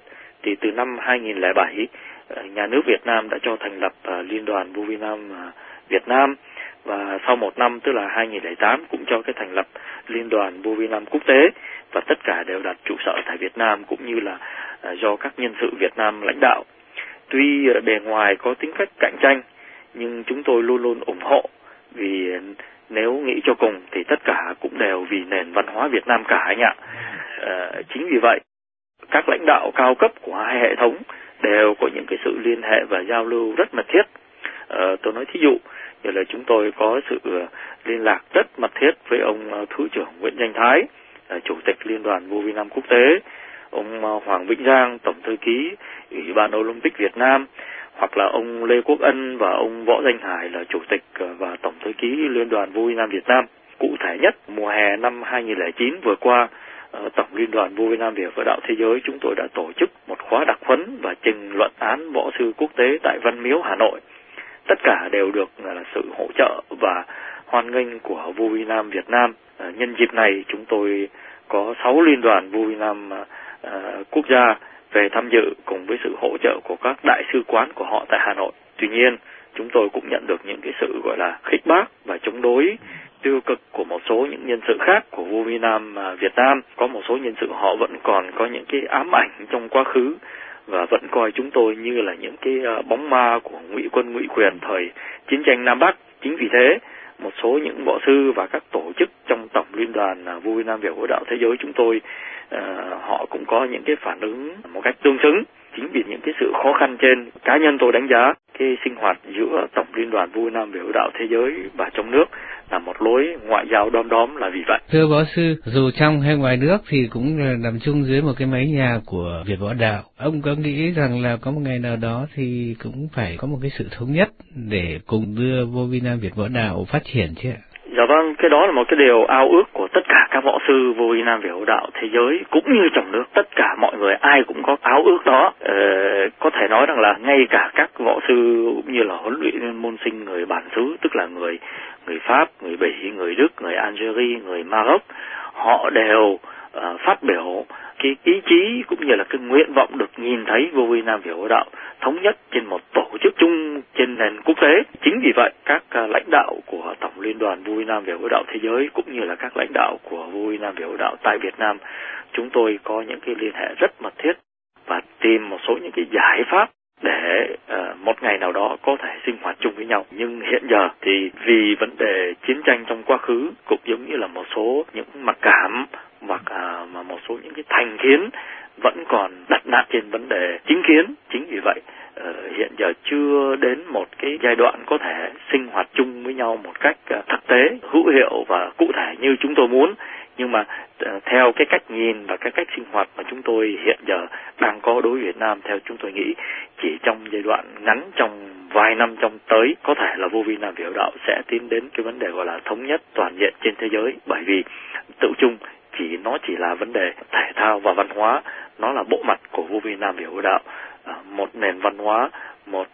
Thì từ năm hai nghìn lẻ bảy, nhà nước Việt Nam đã cho thành lập Liên đoàn Vô Vi Nam Việt Nam, và sau một năm tức là hai nghìn lẻ tám cũng cho cái thành lập Liên đoàn Vô Vi Nam quốc tế, và tất cả đều đặt trụ sở tại Việt Nam cũng như là do các nhân sự Việt Nam lãnh đạo. Tuy bề ngoài có tính cách cạnh tranh nhưng chúng tôi luôn luôn ủng hộ, vì nếu nghĩ cho cùng thì tất cả cũng đều vì nền văn hóa Việt Nam cả anh ạ. À, chính vì vậy các lãnh đạo cao cấp của hai hệ thống đều có những cái sự liên hệ và giao lưu rất mật thiết. À, tôi nói thí dụ như là chúng tôi có sự liên lạc rất mật thiết với ông Thứ trưởng Nguyễn Danh Thái, Chủ tịch Liên đoàn Vô Vi Nam quốc tế, ông Hoàng Vĩnh Giang, Tổng thư ký Ủy ban Olympic Việt Nam, hoặc là ông Lê Quốc Ân và ông Võ Danh Hải là Chủ tịch và Tổng thư ký Liên đoàn Vô Vi Nam Việt Nam. Cụ thể nhất, mùa hè năm hai nghìn lẻ chín vừa qua, Tổng Liên đoàn Vô Vi Nam Việt Võ Đạo Thế Giới chúng tôi đã tổ chức một khóa đặc huấn và trình luận án võ sư quốc tế tại Văn Miếu, Hà Nội. Tất cả đều được là sự hỗ trợ và hoan nghênh của Vô Vi Nam Việt Nam. Nhân dịp này chúng tôi có sáu liên đoàn Vô Vi Nam uh, quốc gia về tham dự cùng với sự hỗ trợ của các đại sứ quán của họ tại Hà Nội. Tuy nhiên, chúng tôi cũng nhận được những cái sự gọi là khích bác và chống đối tiêu cực của một số những nhân sự khác của Vô Vi Nam Việt Nam. Có một số nhân sự họ vẫn còn có những cái ám ảnh trong quá khứ và vẫn coi chúng tôi như là những cái bóng ma của ngụy quân ngụy quyền thời chiến tranh Nam Bắc. Chính vì thế, một số những võ sư và các tổ chức trong Tổng Liên đoàn Vô Vi Nam Việt Võ Đạo Thế Giới chúng tôi, uh, họ cũng có những cái phản ứng một cách tương xứng. Chính vì những cái sự khó khăn trên, cá nhân tôi đánh giá cái sinh hoạt giữa Tổng Liên đoàn Vô Vi Nam Việt Võ Đạo Thế Giới và trong nước là một lối ngoại giao đom đóm là vì vậy. Thưa võ sư, dù trong hay ngoài nước thì cũng nằm chung dưới một cái mái nhà của Việt Võ Đạo. Ông có nghĩ rằng là có một ngày nào đó thì cũng phải có một cái sự thống nhất để cùng đưa Vô Vi Nam Việt Võ Đạo phát triển chứ ạ? Dạ vâng, cái đó là một cái điều ao ước của tất cả các võ sư Vô Vi Nam Việt Võ Đạo Thế Giới cũng như trong nước. Tất cả mọi người ai cũng có ao ước đó. Ờ, có thể nói rằng là ngay cả các võ sư cũng như là huấn luyện viên môn sinh người bản xứ, tức là người người Pháp, người Bỉ, người Đức, người Algeria, người Maroc, họ đều uh, phát biểu cái ý chí cũng như là cái nguyện vọng được nhìn thấy Vô Vi Nam Việt Võ Đạo thống nhất trên một tổ chức chung trên nền quốc tế. Chính vì vậy, các uh, lãnh đạo của Tổng Liên đoàn Vô Vi Nam Việt Võ Đạo Thế Giới cũng như là các lãnh đạo của Vô Vi Nam Việt Võ Đạo tại Việt Nam, chúng tôi có những cái liên hệ rất mật thiết và tìm một số những cái giải pháp để uh, một ngày nào đó có thể sinh hoạt chung với nhau. Nhưng hiện giờ thì vì vấn đề chiến tranh trong quá khứ cũng giống như là một số những mặc cảm hoặc uh, mà một số những cái thành kiến vẫn còn đặt nặng trên vấn đề chính kiến. Chính vì vậy uh, hiện giờ chưa đến một cái giai đoạn có thể sinh hoạt chung với nhau một cách uh, thực tế, hữu hiệu và cụ thể như chúng tôi muốn. Nhưng mà uh, theo cái cách nhìn và cái cách sinh hoạt mà chúng tôi hiện giờ đang có đối với Việt Nam, theo chúng tôi nghĩ chỉ trong giai đoạn ngắn, trong vài năm trong tới, có thể là Vô Vi Nam Việt Võ Đạo sẽ tiến đến cái vấn đề gọi là thống nhất toàn diện trên thế giới. Bởi vì tự chung chỉ nó chỉ là vấn đề thể thao và văn hóa, nó là bộ mặt của Vô Vi Nam Việt Võ Đạo, một nền văn hóa, một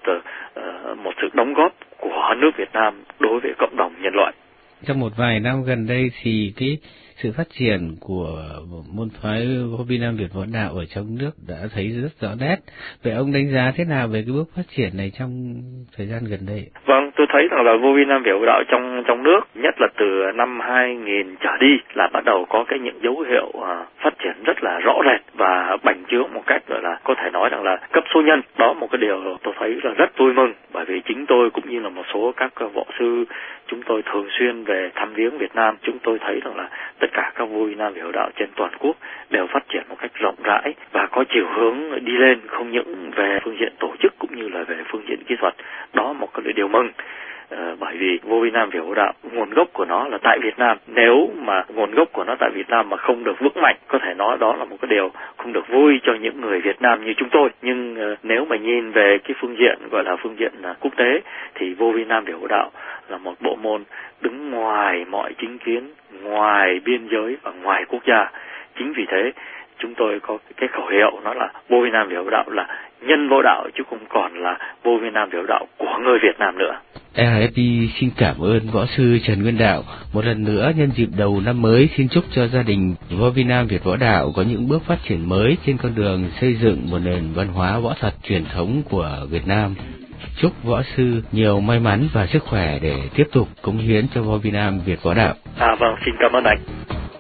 uh, một sự đóng góp của nước Việt Nam đối với cộng đồng nhân loại. Trong một vài năm gần đây thì cái sự phát triển của môn phái Vô Vi Nam Việt Võ Đạo ở trong nước đã thấy rất rõ nét. Vậy ông đánh giá thế nào về cái bước phát triển này trong thời gian gần đây? Vâng, tôi thấy rằng là Vô Vi Nam Việt Võ Đạo trong trong nước, nhất là từ năm hai nghìn trở đi là bắt đầu có cái những dấu hiệu uh, phát triển rất là rõ rệt và bành trướng một cách gọi là có thể nói rằng là cấp số nhân. Đó một cái điều tôi thấy là rất vui mừng, bởi vì chính tôi cũng như là một số các võ sư chúng tôi thường xuyên về thăm viếng Việt Nam, chúng tôi thấy rằng là tất cả các Vô Vi Nam Việt Võ Đạo trên toàn quốc đều phát triển một cách rộng rãi và có chiều hướng đi lên, không những về phương diện tổ chức cũng như là về phương diện kỹ thuật. Đó một cái điều mừng. À, bởi vì Vô Vi Nam Việt Võ Đạo nguồn gốc của nó là tại Việt Nam. Nếu mà nguồn gốc của nó tại Việt Nam mà không được vững mạnh, có thể nói đó là một cái điều không được vui cho những người Việt Nam như chúng tôi. Nhưng uh, nếu mà nhìn về cái phương diện gọi là phương diện uh, quốc tế thì Vô Vi Nam Việt Võ Đạo là một bộ môn đứng ngoài mọi chính kiến, ngoài biên giới và ngoài quốc gia. Chính vì thế chúng tôi có cái khẩu hiệu nó là Vô Việt Nam Vì Đạo là nhân vô đạo chứ không còn là Vô Việt Nam Vì Đạo của người Việt Nam nữa. rờ ép pê xin cảm ơn Võ sư Trần Nguyên Đạo. Một lần nữa nhân dịp đầu năm mới, xin chúc cho gia đình Vô Việt Nam Việt Võ Đạo có những bước phát triển mới trên con đường xây dựng một nền văn hóa võ thuật truyền thống của Việt Nam. Chúc võ sư nhiều may mắn và sức khỏe để tiếp tục cống hiến cho Vô Việt Nam Việt Võ Đạo. À vâng, xin cảm ơn anh.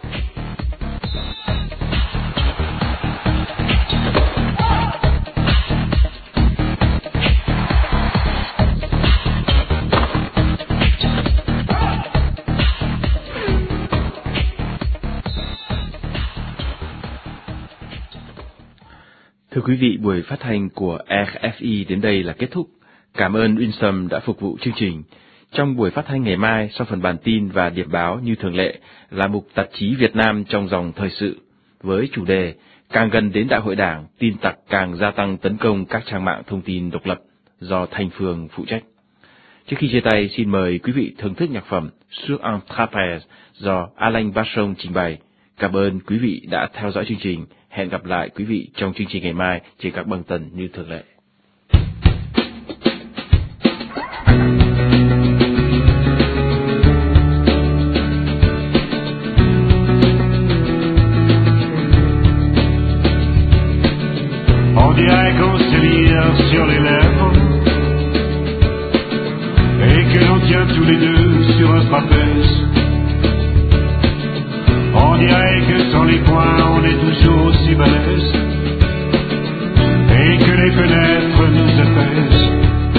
Thưa quý vị, buổi phát thanh của rờ ép i đến đây là kết thúc. Cảm ơn Winsome đã phục vụ chương trình. Trong buổi phát thanh ngày mai, sau phần bản tin và điểm báo như thường lệ, là mục tạp chí Việt Nam trong dòng thời sự, với chủ đề Càng gần đến Đại hội Đảng, tin tặc càng gia tăng tấn công các trang mạng thông tin độc lập, do Thanh Phương phụ trách. Trước khi chia tay, xin mời quý vị thưởng thức nhạc phẩm Sur un trapèze do Alain Vachon trình bày. Cảm ơn quý vị đã theo dõi chương trình. Hẹn gặp lại quý vị trong chương trình ngày mai trên các băng tần như thường lệ. On dirait qu'on se lire sur les lèvres et que l'on tient tous les deux sur un trapèze. On dirait que sans les poings on est toujours aussi balèze et que les fenêtres nous apaisent.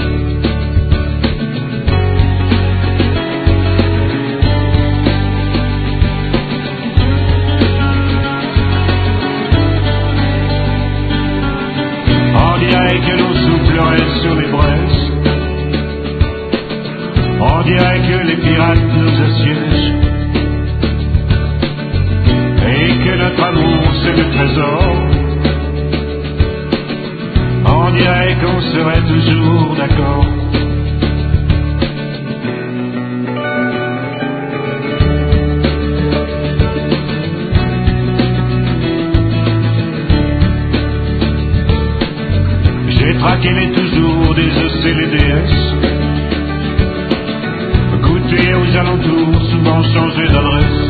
On dirait que l'on soufflerait sur les braises. On dirait que les pirates nous assiègent et que notre amour c'est le trésor. On dirait qu'on serait toujours d'accord. J'ai traqué les toujours des E C et les D S, goûté aux alentours, souvent changé d'adresse.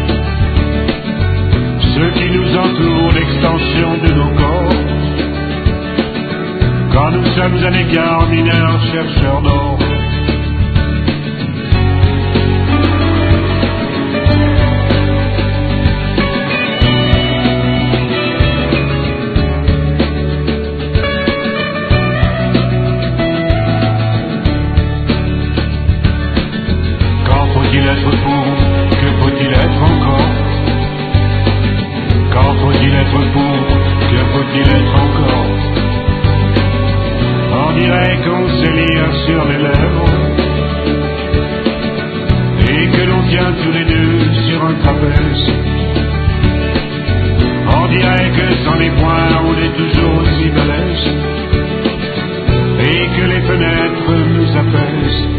Ceux qui nous entourent, l'extension de nos corps, quand nous sommes à l'écart, mineurs, chercheurs d'or. Quand faut-il être pour? Que faut-il être encore? Quand faut-il être pour? Que faut-il être encore? On dirait qu'on se lire sur les lèvres et que l'on tient tous les deux sur un trapèze. On dirait que sans les poings on est toujours aussi balèze et que les fenêtres nous apaisent.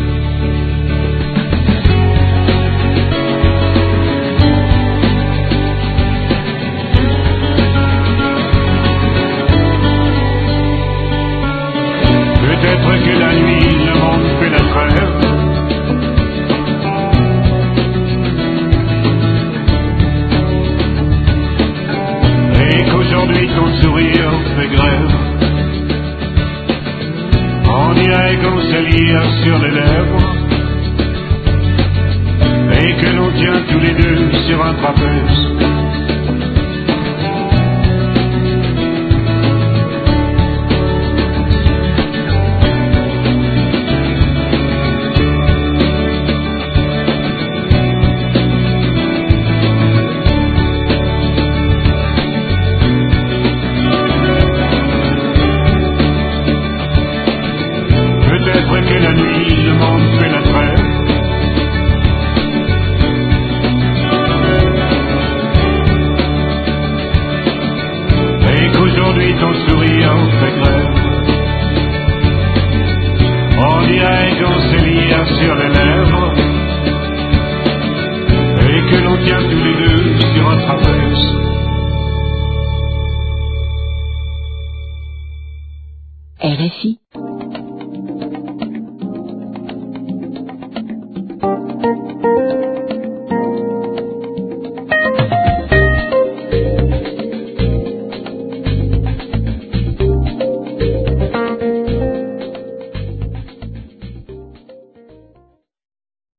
Peut-être que la nuit, le monde fait la trêve, et qu'aujourd'hui ton sourire fait grève. On dirait qu'on se lire sur les lèvres et que l'on tient tous les deux sur un trapèze. Peut-être que la nuit, le monde précis.